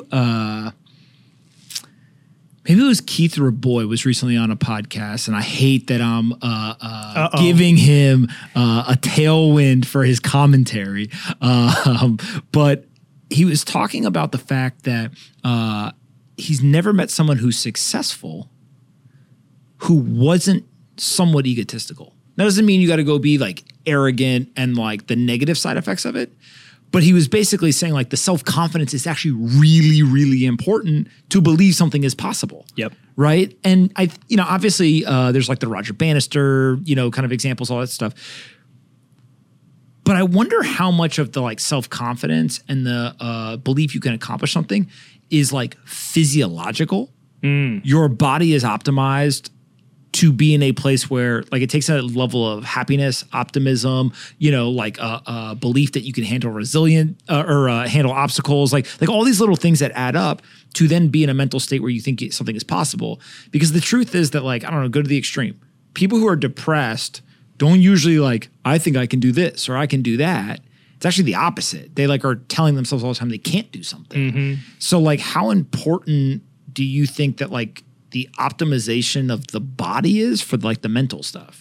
maybe it was Keith Raboy was recently on a podcast, and I hate that I'm giving him a tailwind for his commentary. But he was talking about the fact that he's never met someone who's successful who wasn't somewhat egotistical. That doesn't mean you got to go be like arrogant and like the negative side effects of it. But he was basically saying like the self-confidence is actually really, really important to believe something is possible. Yep. Right. And obviously there's like the Roger Bannister, kind of examples, all that stuff. But I wonder how much of the like self-confidence and the belief you can accomplish something is like physiological. Your body is optimized to be in a place where like it takes a level of happiness, optimism, like a belief that you can handle handle obstacles, like all these little things that add up to then be in a mental state where you think something is possible. Because the truth is that like, I don't know, go to the extreme. People who are depressed don't usually like, I think I can do this or I can do that. It's actually the opposite. They like are telling themselves all the time they can't do something. Mm-hmm. So like how important do you think that like the optimization of the body is for like the mental stuff?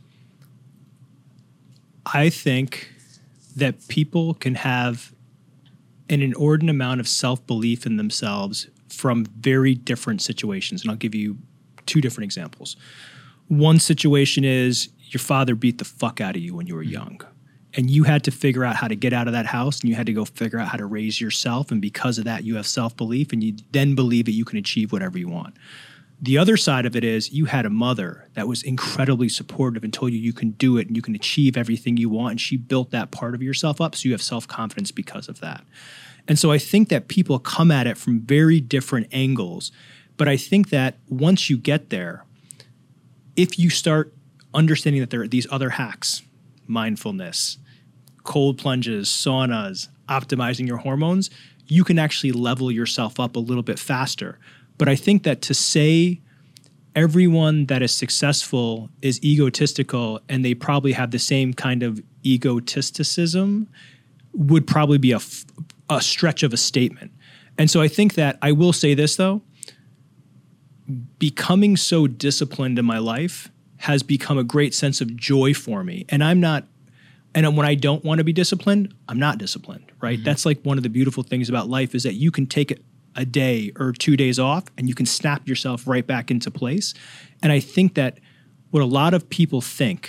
I think that people can have an inordinate amount of self-belief in themselves from very different situations. And I'll give you 2 different examples. One situation is your father beat the fuck out of you when you were young. And you had to figure out how to get out of that house, and you had to go figure out how to raise yourself. And because of that, you have self-belief, and you then believe that you can achieve whatever you want. The other side of it is you had a mother that was incredibly supportive and told you can do it and you can achieve everything you want. And she built that part of yourself up, so you have self-confidence because of that. And so I think that people come at it from very different angles. But I think that once you get there, if you start understanding that there are these other hacks, mindfulness, cold plunges, saunas, optimizing your hormones, you can actually level yourself up a little bit faster. But I think that to say everyone that is successful is egotistical and they probably have the same kind of egotisticism would probably be a stretch of a statement. And so I think that I will say this, though. Becoming so disciplined in my life has become a great sense of joy for me. And when I don't want to be disciplined, I'm not disciplined, right? Mm-hmm. That's like one of the beautiful things about life is that you can take a day or 2 days off and you can snap yourself right back into place. And I think that what a lot of people think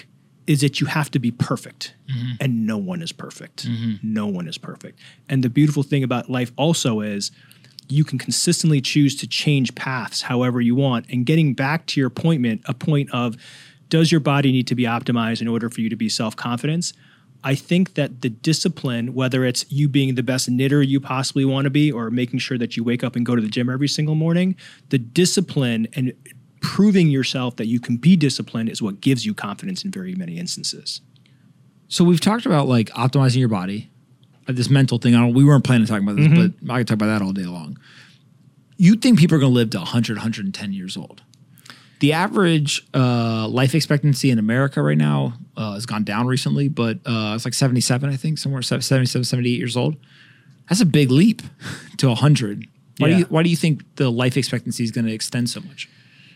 is that you have to be perfect. And no one is perfect. No one is perfect. And the beautiful thing about life also is you can consistently choose to change paths however you want. And getting back to your a point of, does your body need to be optimized in order for you to be self-confidence? I think that the discipline, whether it's you being the best knitter you possibly want to be or making sure that you wake up and go to the gym every single morning, the discipline and proving yourself that you can be disciplined is what gives you confidence in very many instances. So we've talked about like optimizing your body, this mental thing. We weren't planning to talk about this, but I could talk about that all day long. You think people are going to live to 100, 110 years old? The average life expectancy in America right now has gone down recently, but it's like 77, I think, somewhere 77, 78 years old. That's a big leap to 100. Why do you think the life expectancy is going to extend so much?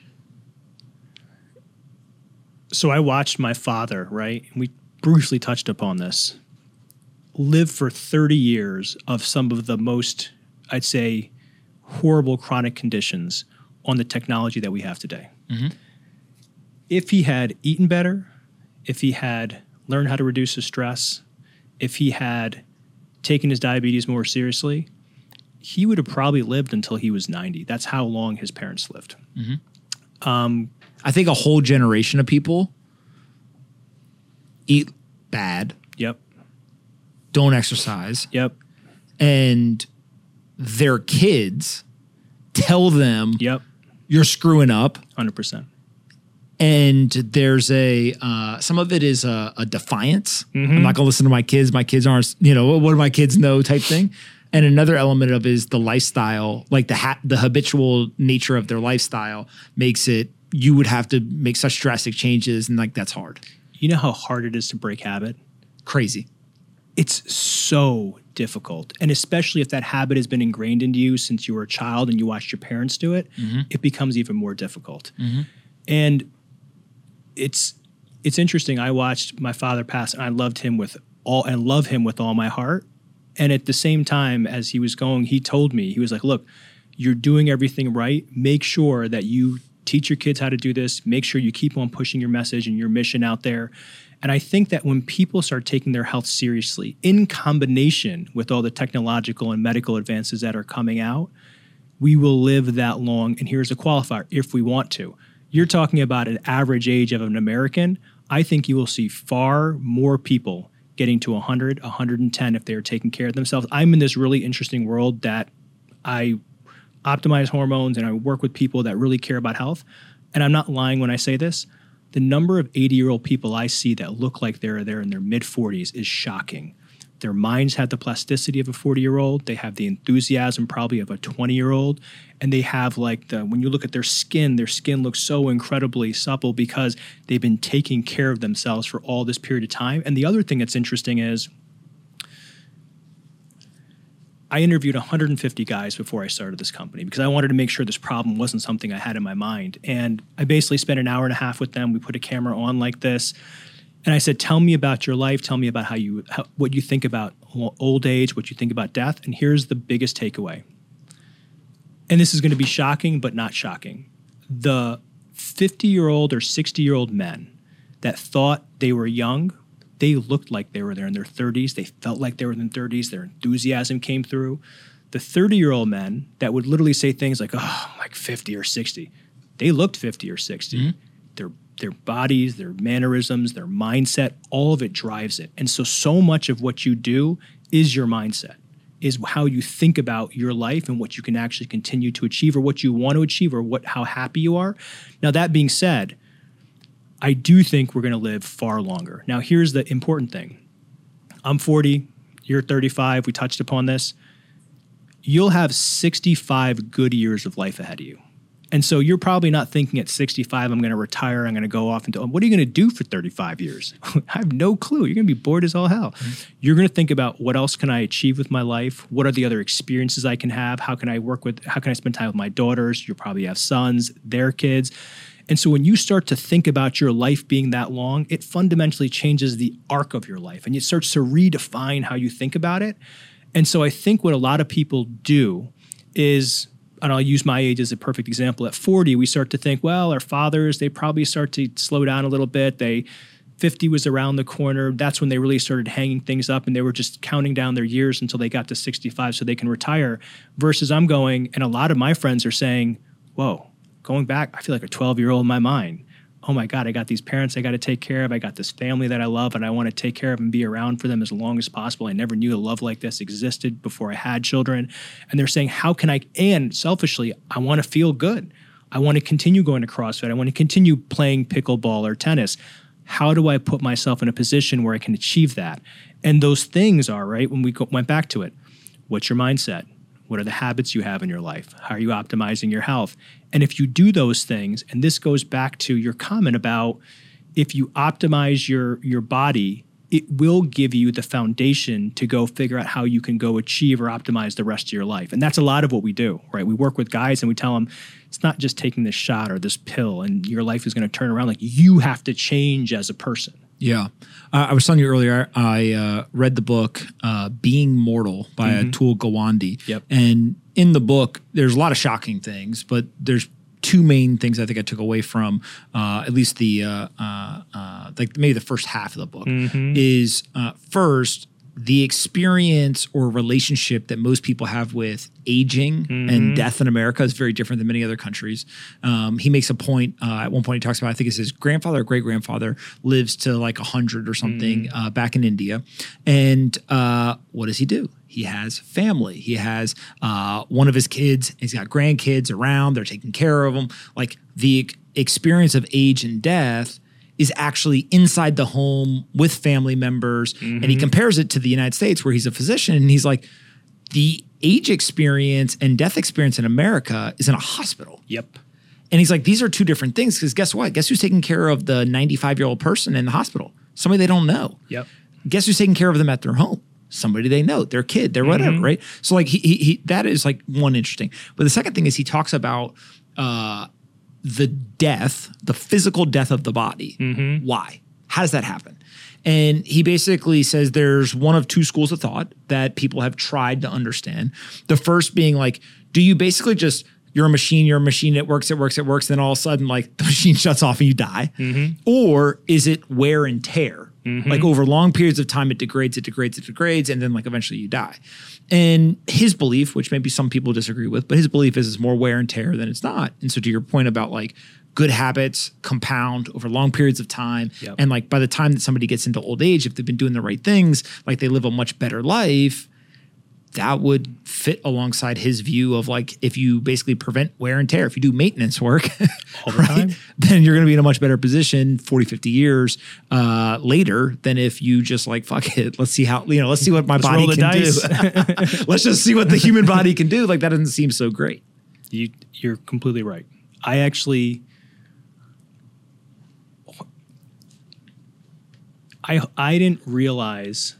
So I watched my father, right? And we briefly touched upon this, live for 30 years of some of the most, I'd say, horrible chronic conditions on the technology that we have today. If he had eaten better, if he had learned how to reduce his stress, if he had taken his diabetes more seriously, he would have probably lived until he was 90. That's how long his parents lived. I think a whole generation of people eat bad. Yep. Don't exercise. Yep. And their kids tell them, Yep. you're screwing up. 100%. And there's some of it is a defiance. I'm not going to listen to my kids. My kids aren't, what do my kids know type thing. And another element of it is the lifestyle, like the habitual nature of their lifestyle makes it, you would have to make such drastic changes. And like, that's hard. You know how hard it is to break habit? Crazy. It's so difficult. And especially if that habit has been ingrained into you since you were a child and you watched your parents do it, it becomes even more difficult. And it's interesting. I watched my father pass and I love him with all my heart. And at the same time as he was going, he told me, he was like, look, you're doing everything right. Make sure that you teach your kids how to do this. Make sure you keep on pushing your message and your mission out there. And I think that when people start taking their health seriously, in combination with all the technological and medical advances that are coming out, we will live that long. And here's a qualifier, if we want to. You're talking about an average age of an American. I think you will see far more people getting to 100, 110 if they're taking care of themselves. I'm in this really interesting world that I optimize hormones and I work with people that really care about health. And I'm not lying when I say this. The number of 80-year-old people I see that look like they're there in their mid-40s is shocking. Their minds have the plasticity of a 40-year-old. They have the enthusiasm probably of a 20-year-old. And they have when you look at their skin looks so incredibly supple because they've been taking care of themselves for all this period of time. And the other thing that's interesting is I interviewed 150 guys before I started this company because I wanted to make sure this problem wasn't something I had in my mind. And I basically spent an hour and a half with them. We put a camera on like this. And I said, tell me about your life. Tell me about what you think about old age, what you think about death. And here's the biggest takeaway. And this is going to be shocking, but not shocking. The 50-year-old or 60-year-old men that thought they were young, they looked like they were there in their 30s. They felt like they were in their 30s. Their enthusiasm came through. The 30-year-old men that would literally say things like, oh, like 50 or 60. They looked 50 or 60. Their bodies, their mannerisms, their mindset, all of it drives it. And so much of what you do is your mindset, is how you think about your life and what you can actually continue to achieve or what you want to achieve or how happy you are. Now, that being said, I do think we're going to live far longer. Now, here's the important thing. I'm 40, you're 35, we touched upon this. You'll have 65 good years of life ahead of you. And so you're probably not thinking at 65, I'm going to retire, I'm going to go off and do, what are you going to do for 35 years? I have no clue. You're going to be bored as all hell. You're going to think about what else can I achieve with my life? What are the other experiences I can have? How can I spend time with my daughters? You'll probably have sons, their kids. And so when you start to think about your life being that long, it fundamentally changes the arc of your life and it starts to redefine how you think about it. And so I think what a lot of people do is, and I'll use my age as a perfect example. At 40, we start to think, well, our fathers, they probably start to slow down a little bit. They 50 was around the corner. That's when they really started hanging things up, and they were just counting down their years until they got to 65 so they can retire. Versus I'm going, and a lot of my friends are saying, whoa, going back, I feel like a 12-year-old in my mind. Oh my God, I got these parents I got to take care of. I got this family that I love and I want to take care of and be around for them as long as possible. I never knew a love like this existed before I had children. And they're saying, how can I, and selfishly, I want to feel good. I want to continue going to CrossFit. I want to continue playing pickleball or tennis. How do I put myself in a position where I can achieve that? And those things are, right, when we went back to it, what's your mindset? What are the habits you have in your life? How are you optimizing your health? And if you do those things, and this goes back to your comment about if you optimize your body, it will give you the foundation to go figure out how you can go achieve or optimize the rest of your life. And that's a lot of what we do, right? We work with guys and we tell them, it's not just taking this shot or this pill and your life is going to turn around. Like, you have to change as a person. Yeah. I was telling you earlier, I read the book Being Mortal by Atul Gawande. Yep. And in the book, there's a lot of shocking things, but there's two main things I think I took away from at least the like maybe the first half of the book is first, the experience or relationship that most people have with aging and death in America is very different than many other countries. He makes a point, at one point he talks about, I think it's his grandfather or great-grandfather lives to like 100 or something back in India. And what does he do? He has family. He has one of his kids. He's got grandkids around. They're taking care of him. Like, the experience of age and death is actually inside the home with family members. And he compares it to the United States where he's a physician. And he's like, the age experience and death experience in America is in a hospital. Yep. And he's like, these are two different things, because guess what? Guess who's taking care of the 95-year-old person in the hospital? Somebody they don't know. Yep. Guess who's taking care of them at their home? Somebody they know, their kid, their whatever, right? So like he that is like one interesting. But the second thing is he talks about the death, the physical death of the body. Why? How does that happen? And he basically says there's one of two schools of thought that people have tried to understand. The first being like, do you basically just, you're a machine, it works, then all of a sudden like the machine shuts off and you die? Or is it wear and tear? Like over long periods of time, it degrades, and then like eventually you die. And his belief, which maybe some people disagree with, but his belief is it's more wear and tear than it's not. And so to your point about like good habits compound over long periods of time. And like by the time that somebody gets into old age, if they've been doing the right things, like they live a much better life. That would fit alongside his view of like, if you basically prevent wear and tear, if you do maintenance work, all the time, then you're going to be in a much better position 40, 50 years later than if you just like, fuck it. Let's see how, let's see what my body can do. Let's just see what the human body can do. Like, that doesn't seem so great. You're completely right. I didn't realize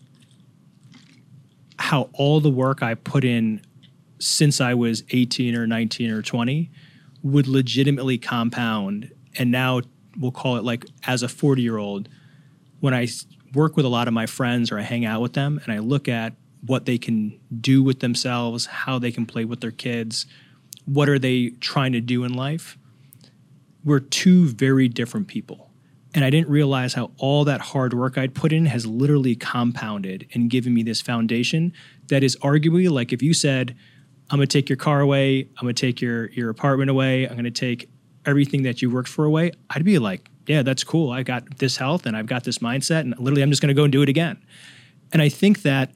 how all the work I put in since I was 18 or 19 or 20 would legitimately compound. And now we'll call it like as a 40-year-old, when I work with a lot of my friends or I hang out with them and I look at what they can do with themselves, how they can play with their kids, what are they trying to do in life, we're two very different people. And I didn't realize how all that hard work I'd put in has literally compounded and given me this foundation that is arguably like, if you said, I'm going to take your car away, I'm going to take your apartment away, I'm going to take everything that you worked for away, I'd be like, yeah, that's cool. I got this health and I've got this mindset and literally I'm just going to go and do it again. And I think that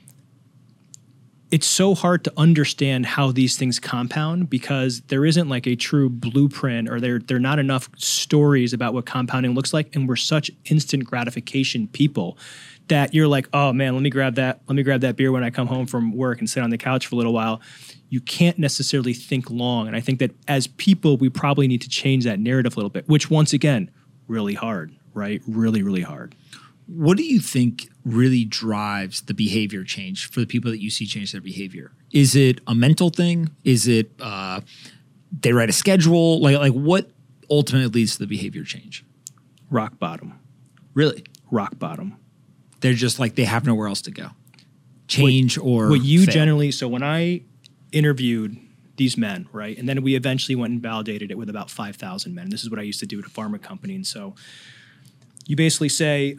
it's so hard to understand how these things compound because there isn't like a true blueprint or there are not enough stories about what compounding looks like. And we're such instant gratification people that you're like, oh man, let me grab that beer when I come home from work and sit on the couch for a little while. You can't necessarily think long. And I think that as people, we probably need to change that narrative a little bit, which once again, really hard, right? Really, really hard. What do you think really drives the behavior change for the people that you see change their behavior? Is it a mental thing? Is it they write a schedule? Like what ultimately leads to the behavior change? Rock bottom. Really? Rock bottom. They're just like they have nowhere else to go. Change or what you fail. Generally, so when I interviewed these men, right, and then we eventually went and validated it with about 5,000 men. This is what I used to do at a pharma company, and so you basically say,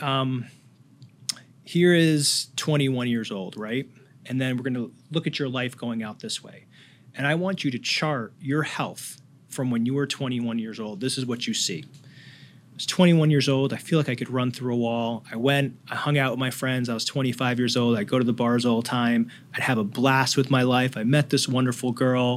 here is 21 years old, right? And then we're going to look at your life going out this way. And I want you to chart your health from when you were 21 years old. This is what you see. I was 21 years old. I feel like I could run through a wall. I hung out with my friends. I was 25 years old. I'd go to the bars all the time. I'd have a blast with my life. I met this wonderful girl.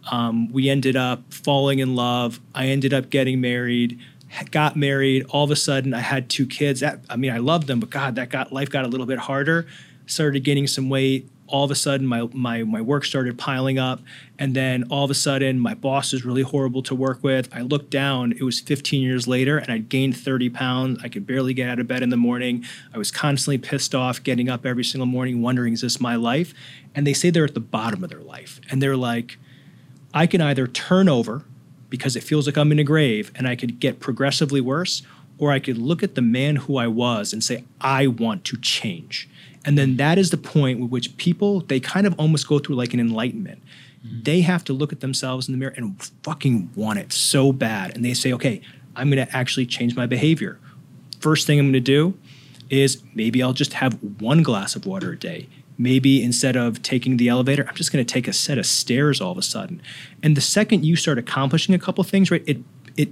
We ended up falling in love. I ended up getting married, got married. All of a sudden, I had 2 kids. I loved them, but God, life got a little bit harder. Started gaining some weight. All of a sudden, my work started piling up. And then all of a sudden, my boss was really horrible to work with. I looked down. It was 15 years later, and I'd gained 30 pounds. I could barely get out of bed in the morning. I was constantly pissed off, getting up every single morning, wondering, is this my life? And they say they're at the bottom of their life. And they're like, I can either turn over because it feels like I'm in a grave and I could get progressively worse, or I could look at the man who I was and say, I want to change. And then that is the point with which people, they kind of almost go through like an enlightenment. Mm-hmm. They have to look at themselves in the mirror and fucking want it so bad. And they say, okay, I'm going to actually change my behavior. First thing I'm going to do is maybe I'll just have 1 glass of water a day. Maybe instead of taking the elevator, I'm just going to take a set of stairs all of a sudden. And the second you start accomplishing a couple things, right, it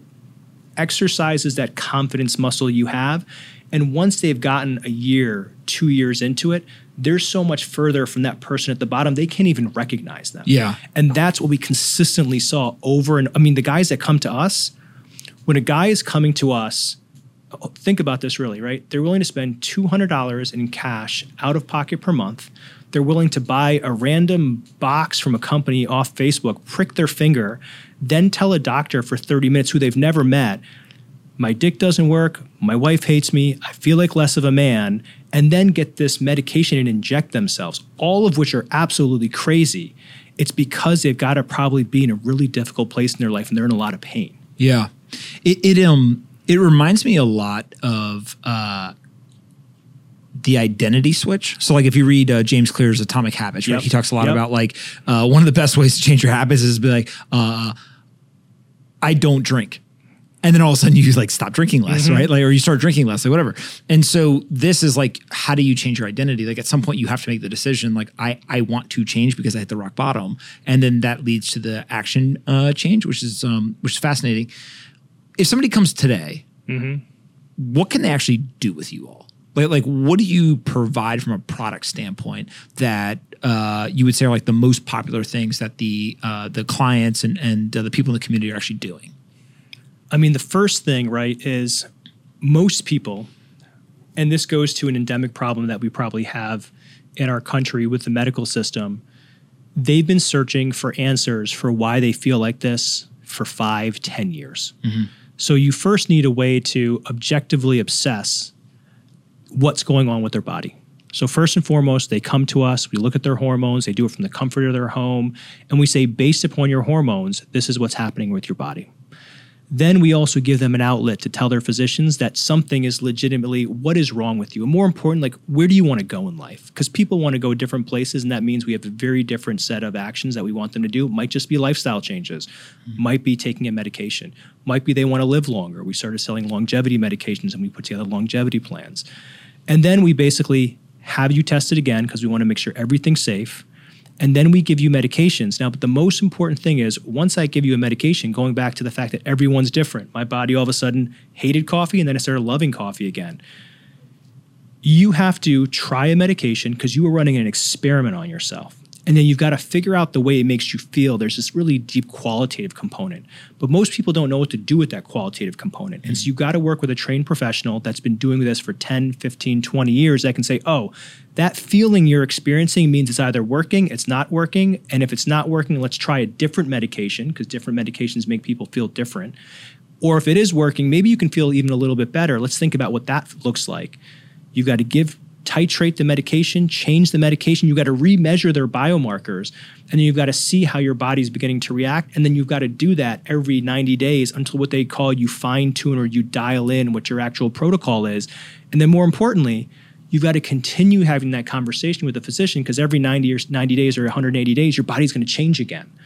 exercises that confidence muscle you have. And once they've gotten a year, 2 years into it, they're so much further from that person at the bottom, they can't even recognize them. Yeah. And that's what we consistently saw over and, the guys that come to us, when a guy is coming to us, think about this really, right? They're willing to spend $200 in cash out of pocket per month. They're willing to buy a random box from a company off Facebook, prick their finger, then tell a doctor for 30 minutes who they've never met, my dick doesn't work, my wife hates me, I feel like less of a man, and then get this medication and inject themselves, all of which are absolutely crazy. It's because they've got to probably be in a really difficult place in their life and they're in a lot of pain. Yeah. It reminds me a lot of the identity switch. So like if you read James Clear's Atomic Habits, right? He talks a lot about like one of the best ways to change your habits is to be like, I don't drink. And then all of a sudden you like stop drinking less, right? Like, or you start drinking less, like whatever. And so this is like, how do you change your identity? Like at some point you have to make the decision, like I want to change because I hit the rock bottom. And then that leads to the action change, which is fascinating. If somebody comes today, what can they actually do with you all? Like what do you provide from a product standpoint that you would say are like the most popular things that the clients and the people in the community are actually doing? The first thing, right, is most people, and this goes to an endemic problem that we probably have in our country with the medical system, they've been searching for answers for why they feel like this for 5-10 years. So you first need a way to objectively assess what's going on with their body. So first and foremost, they come to us, we look at their hormones, they do it from the comfort of their home, and we say, based upon your hormones, this is what's happening with your body. Then we also give them an outlet to tell their physicians that something is legitimately, what is wrong with you? And more important, like, where do you want to go in life? Because people want to go different places, and that means we have a very different set of actions that we want them to do. It might just be lifestyle changes, might be taking a medication, might be they want to live longer. We started selling longevity medications, and we put together longevity plans. And then we basically have you tested again because we want to make sure everything's safe. And then we give you medications. Now, but the most important thing is once I give you a medication, going back to the fact that everyone's different, my body all of a sudden hated coffee and then I started loving coffee again. You have to try a medication because you are running an experiment on yourself. And then you've got to figure out the way it makes you feel. There's this really deep qualitative component. But most people don't know what to do with that qualitative component. And so you've got to work with a trained professional that's been doing this for 10, 15, 20 years that can say, oh, that feeling you're experiencing means it's either working, it's not working. And if it's not working, let's try a different medication because different medications make people feel different. Or if it is working, maybe you can feel even a little bit better. Let's think about what that looks like. You've got to titrate the medication, change the medication. You've got to remeasure their biomarkers, and then you've got to see how your body's beginning to react. And then you've got to do that every 90 days until what they call you fine tune or you dial in what your actual protocol is. And then more importantly, you've got to continue having that conversation with the physician because every 90 days or 180 days, your body's going to change again.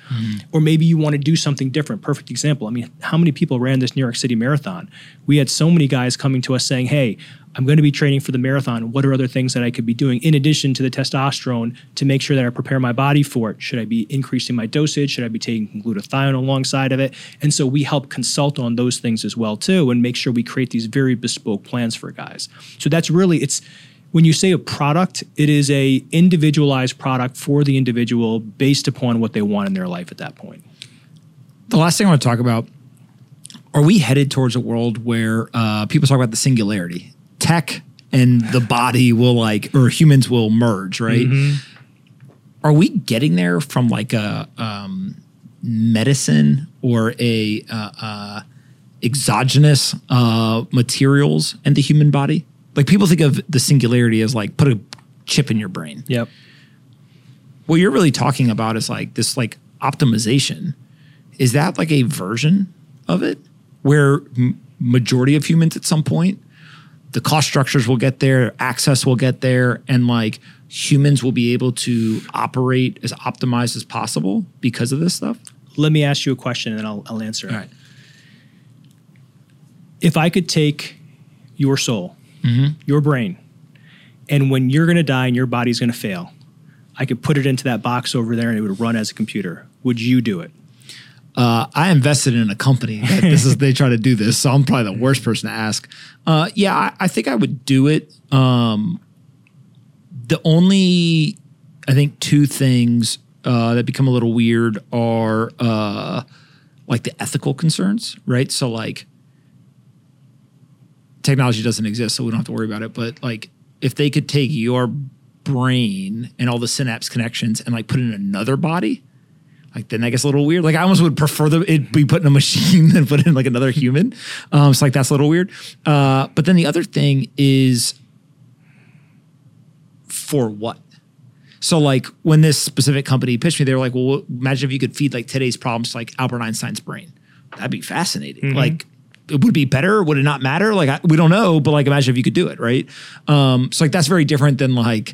Or maybe you want to do something different. Perfect example. I mean, how many people ran this New York City Marathon? We had so many guys coming to us saying, hey, I'm going to be training for the marathon. What are other things that I could be doing in addition to the testosterone to make sure that I prepare my body for it? Should I be increasing my dosage? Should I be taking glutathione alongside of it? And so we help consult on those things as well too, and make sure we create these very bespoke plans for guys. So that's really, it's when you say a product, it is a individualized product for the individual based upon what they want in their life at that point. The last thing I want to talk about, are we headed towards a world where people talk about the singularity? Tech and the body will or humans will merge, right? Are we getting there from like a medicine or a exogenous materials in the human body? Like people think of the singularity as like put a chip in your brain. Yep. What you're really talking about is like this like optimization. Is that like a version of it where majority of humans at some point, the cost structures will get there, access will get there, and like humans will be able to operate as optimized as possible because of this stuff? Let me ask you a question and then I'll answer it. All right. If I could take your soul, your brain, and when you're going to die and your body's going to fail, I could put it into that box over there and it would run as a computer. Would you do it? I invested in a company that they try to do this, so I'm probably the worst person to ask. Yeah, I think I would do it. The only, I think, two things that become a little weird are like the ethical concerns, right? So like technology doesn't exist, so we don't have to worry about it. But like if they could take your brain and all the synapse connections and like put it in another body, like then that gets a little weird. Like I almost would prefer it be put in a machine than put in like another human. So like that's a little weird. But then the other thing is for what? So like when this specific company pitched me, they were like, well, imagine if you could feed like today's problems to like Albert Einstein's brain. That'd be fascinating. Like it would be better. Would it not matter? Like we don't know, but like imagine if you could do it, right? So like that's very different than like,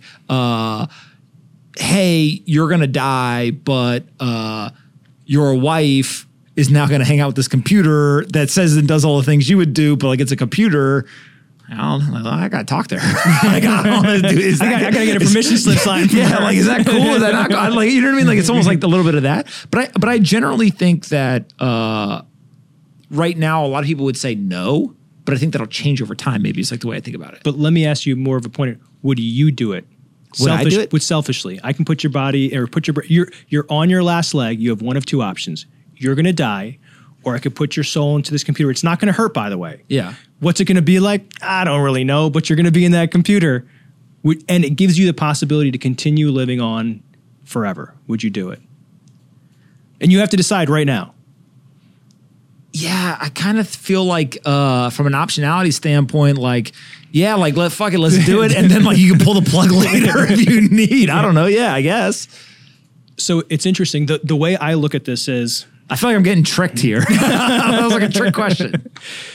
hey, you're going to die, but your wife is now going to hang out with this computer that says and does all the things you would do, but like it's a computer. I got to talk to her. I got to get a permission slip signed. Yeah, like is that cool? Is that not cool? Like, you know what I mean? Like it's almost like a little bit of that. But I generally think that right now a lot of people would say no, but I think that'll change over time. Maybe it's like the way I think about it. But let me ask you more of a point. Would you do it? Would I do it? Selfishly, I can put your body or you're on your last leg. You have one of two options. You're going to die, or I could put your soul into this computer. It's not going to hurt, by the way. Yeah. What's it going to be like? I don't really know, but you're going to be in that computer. And it gives you the possibility to continue living on forever. Would you do it? And you have to decide right now. Yeah, I kind of feel like from an optionality standpoint, like, yeah, like let's do it. And then like you can pull the plug later if you need. I don't know. Yeah, I guess. So it's interesting. The way I look at this is, I feel like I'm getting tricked here. That was like a trick question.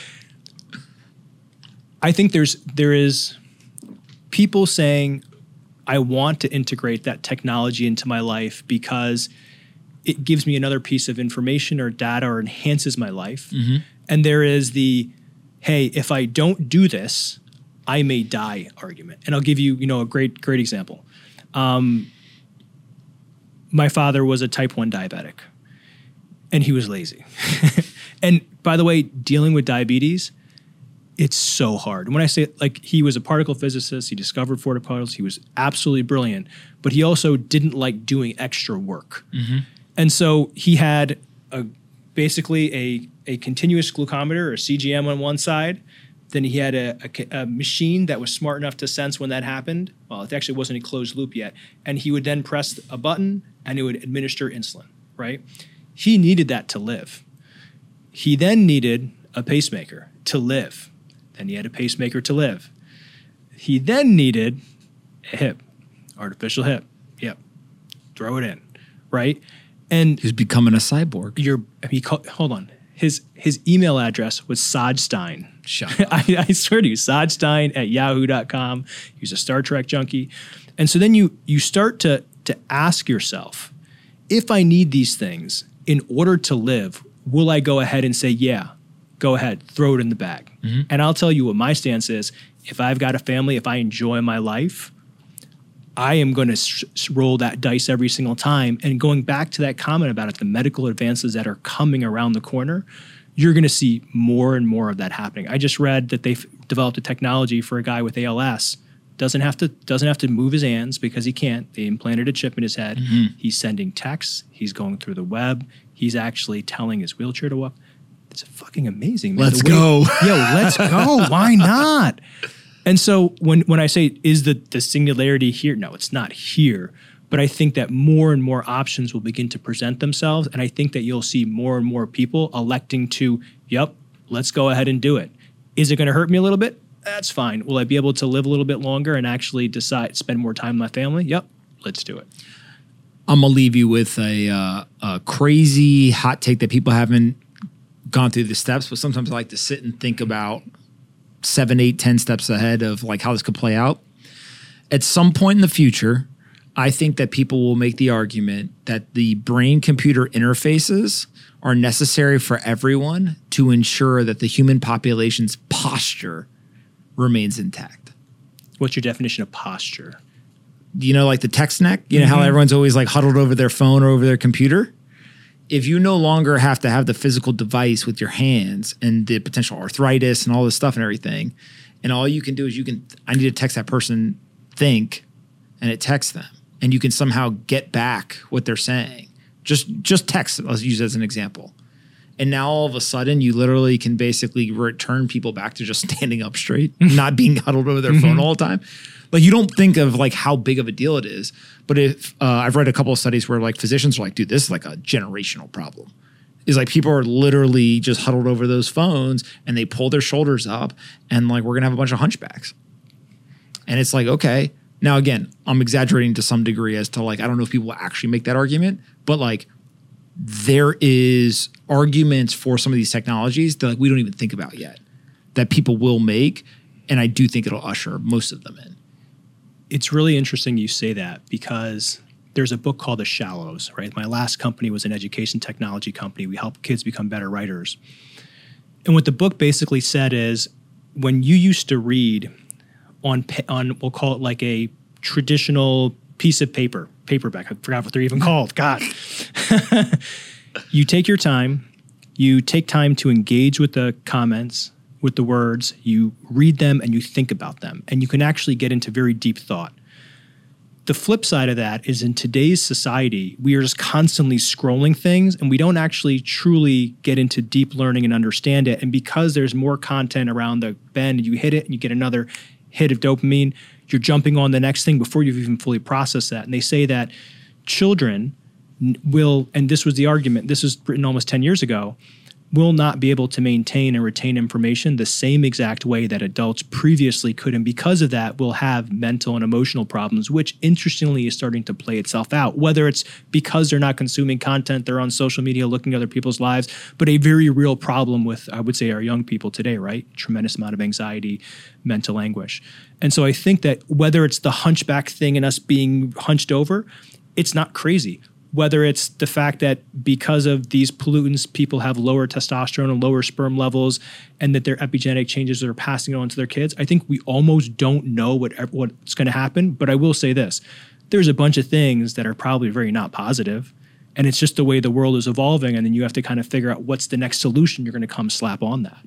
I think there is people saying, I want to integrate that technology into my life because it gives me another piece of information or data or enhances my life. And there is the, hey, if I don't do this, I may die argument. And I'll give you, a great example. My father was a type 1 diabetic and he was lazy. And by the way, dealing with diabetes, it's so hard. And when I say like he was a particle physicist, he discovered particles, he was absolutely brilliant, but he also didn't like doing extra work. And so he had basically a continuous glucometer or CGM on one side. Then he had a machine that was smart enough to sense when that happened. Well, it actually wasn't a closed loop yet. And he would then press a button and it would administer insulin, right? He needed that to live. He then needed a pacemaker to live. Then he had a pacemaker to live. He then needed a hip, artificial hip. Yep. Throw it in, right? And he's becoming a cyborg. Hold on. His email address was Sajstein. Shut up. I swear to you, Sajstein@yahoo.com. He was a Star Trek junkie. And so then you start to ask yourself, if I need these things in order to live, will I go ahead and say, yeah, go ahead, throw it in the bag? Mm-hmm. And I'll tell you what my stance is. If I've got a family, if I enjoy my life, I am going to roll that dice every single time. And going back to that comment about it, the medical advances that are coming around the corner, you're going to see more and more of that happening. I just read that they've developed a technology for a guy with ALS. Doesn't have to move his hands because he can't. They implanted a chip in his head. Mm-hmm. He's sending texts. He's going through the web. He's actually telling his wheelchair to walk. It's fucking amazing, man. Let's go. Yo, let's go. Why not? And so when I say, is the singularity here? No, it's not here. But I think that more and more options will begin to present themselves. And I think that you'll see more and more people electing to, yep, let's go ahead and do it. Is it going to hurt me a little bit? That's fine. Will I be able to live a little bit longer and actually spend more time with my family? Yep, let's do it. I'm going to leave you with a crazy hot take that people haven't gone through the steps, but sometimes I like to sit and think about 7, 8, 10 steps ahead of like how this could play out. At some point in the future, I think that people will make the argument that the brain-computer interfaces are necessary for everyone to ensure that the human population's posture remains intact. What's your definition of posture? You know, like the text neck? You know how everyone's always like huddled over their phone or over their computer? If you no longer have to have the physical device with your hands and the potential arthritis and all this stuff and everything, and all you can do is I need to text that person, think, and it texts them. And you can somehow get back what they're saying. Just text, let's use it as an example. And now all of a sudden, you literally can basically return people back to just standing up straight, not being huddled over their phone all the time. Like you don't think of like how big of a deal it is. But if I've read a couple of studies where like physicians are like, dude, this is like a generational problem. Is like people are literally just huddled over those phones and they pull their shoulders up and like we're gonna have a bunch of hunchbacks. And it's like, okay. Now again, I'm exaggerating to some degree as to like, I don't know if people will actually make that argument, but like there is arguments for some of these technologies that like we don't even think about yet that people will make. And I do think it'll usher most of them in. It's really interesting you say that because there's a book called The Shallows, right? My last company was an education technology company. We help kids become better writers. And what the book basically said is when you used to read on we'll call it like a traditional piece of paperback. I forgot what they're even called. God. You take your time. You take time to engage with the comments, with the words. You read them and you think about them. And you can actually get into very deep thought. The flip side of that is in today's society, we are just constantly scrolling things and we don't actually truly get into deep learning and understand it. And because there's more content around the bend, you hit it and you get another hit of dopamine, you're jumping on the next thing before you've even fully processed that. And they say that children will, and this was the argument, this was written almost 10 years ago, will not be able to maintain and retain information the same exact way that adults previously could. And because of that, will have mental and emotional problems, which interestingly is starting to play itself out, whether it's because they're not consuming content, they're on social media looking at other people's lives, but a very real problem with, I would say, our young people today, right? Tremendous amount of anxiety, mental anguish. And so I think that whether it's the hunchback thing and us being hunched over, it's not crazy. Whether it's the fact that because of these pollutants, people have lower testosterone and lower sperm levels and that their epigenetic changes are passing it on to their kids, I think we almost don't know what's going to happen. But I will say this, there's a bunch of things that are probably very not positive, and it's just the way the world is evolving, and then you have to kind of figure out what's the next solution you're going to come slap on that.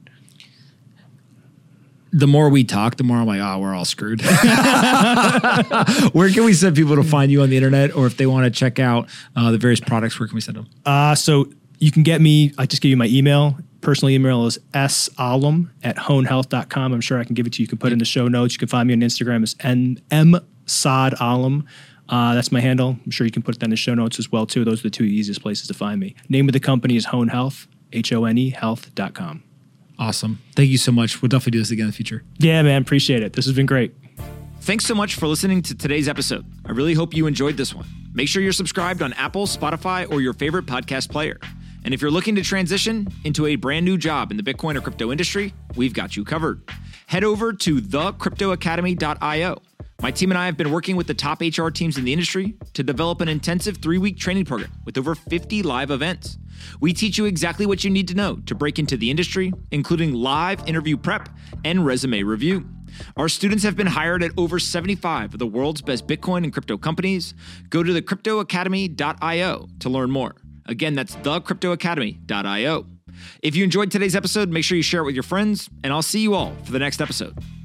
The more we talk, the more I'm like, we're all screwed. Where can we send people to find you on the internet, or if they want to check out the various products, where can we send them? So you can get me, I just give you my email. Personal email is salem@honehealth.com. I'm sure I can give it to you. You can put it in the show notes. You can find me on Instagram as msadalem. That's my handle. I'm sure you can put that in the show notes as well, too. Those are the two easiest places to find me. Name of the company is Hone Health, HONE health.com. Awesome. Thank you so much. We'll definitely do this again in the future. Yeah, man. Appreciate it. This has been great. Thanks so much for listening to today's episode. I really hope you enjoyed this one. Make sure you're subscribed on Apple, Spotify, or your favorite podcast player. And if you're looking to transition into a brand new job in the Bitcoin or crypto industry, we've got you covered. Head over to thecryptoacademy.io. My team and I have been working with the top HR teams in the industry to develop an intensive 3-week training program with over 50 live events. We teach you exactly what you need to know to break into the industry, including live interview prep and resume review. Our students have been hired at over 75 of the world's best Bitcoin and crypto companies. Go to thecryptoacademy.io to learn more. Again, that's thecryptoacademy.io. If you enjoyed today's episode, make sure you share it with your friends, and I'll see you all for the next episode.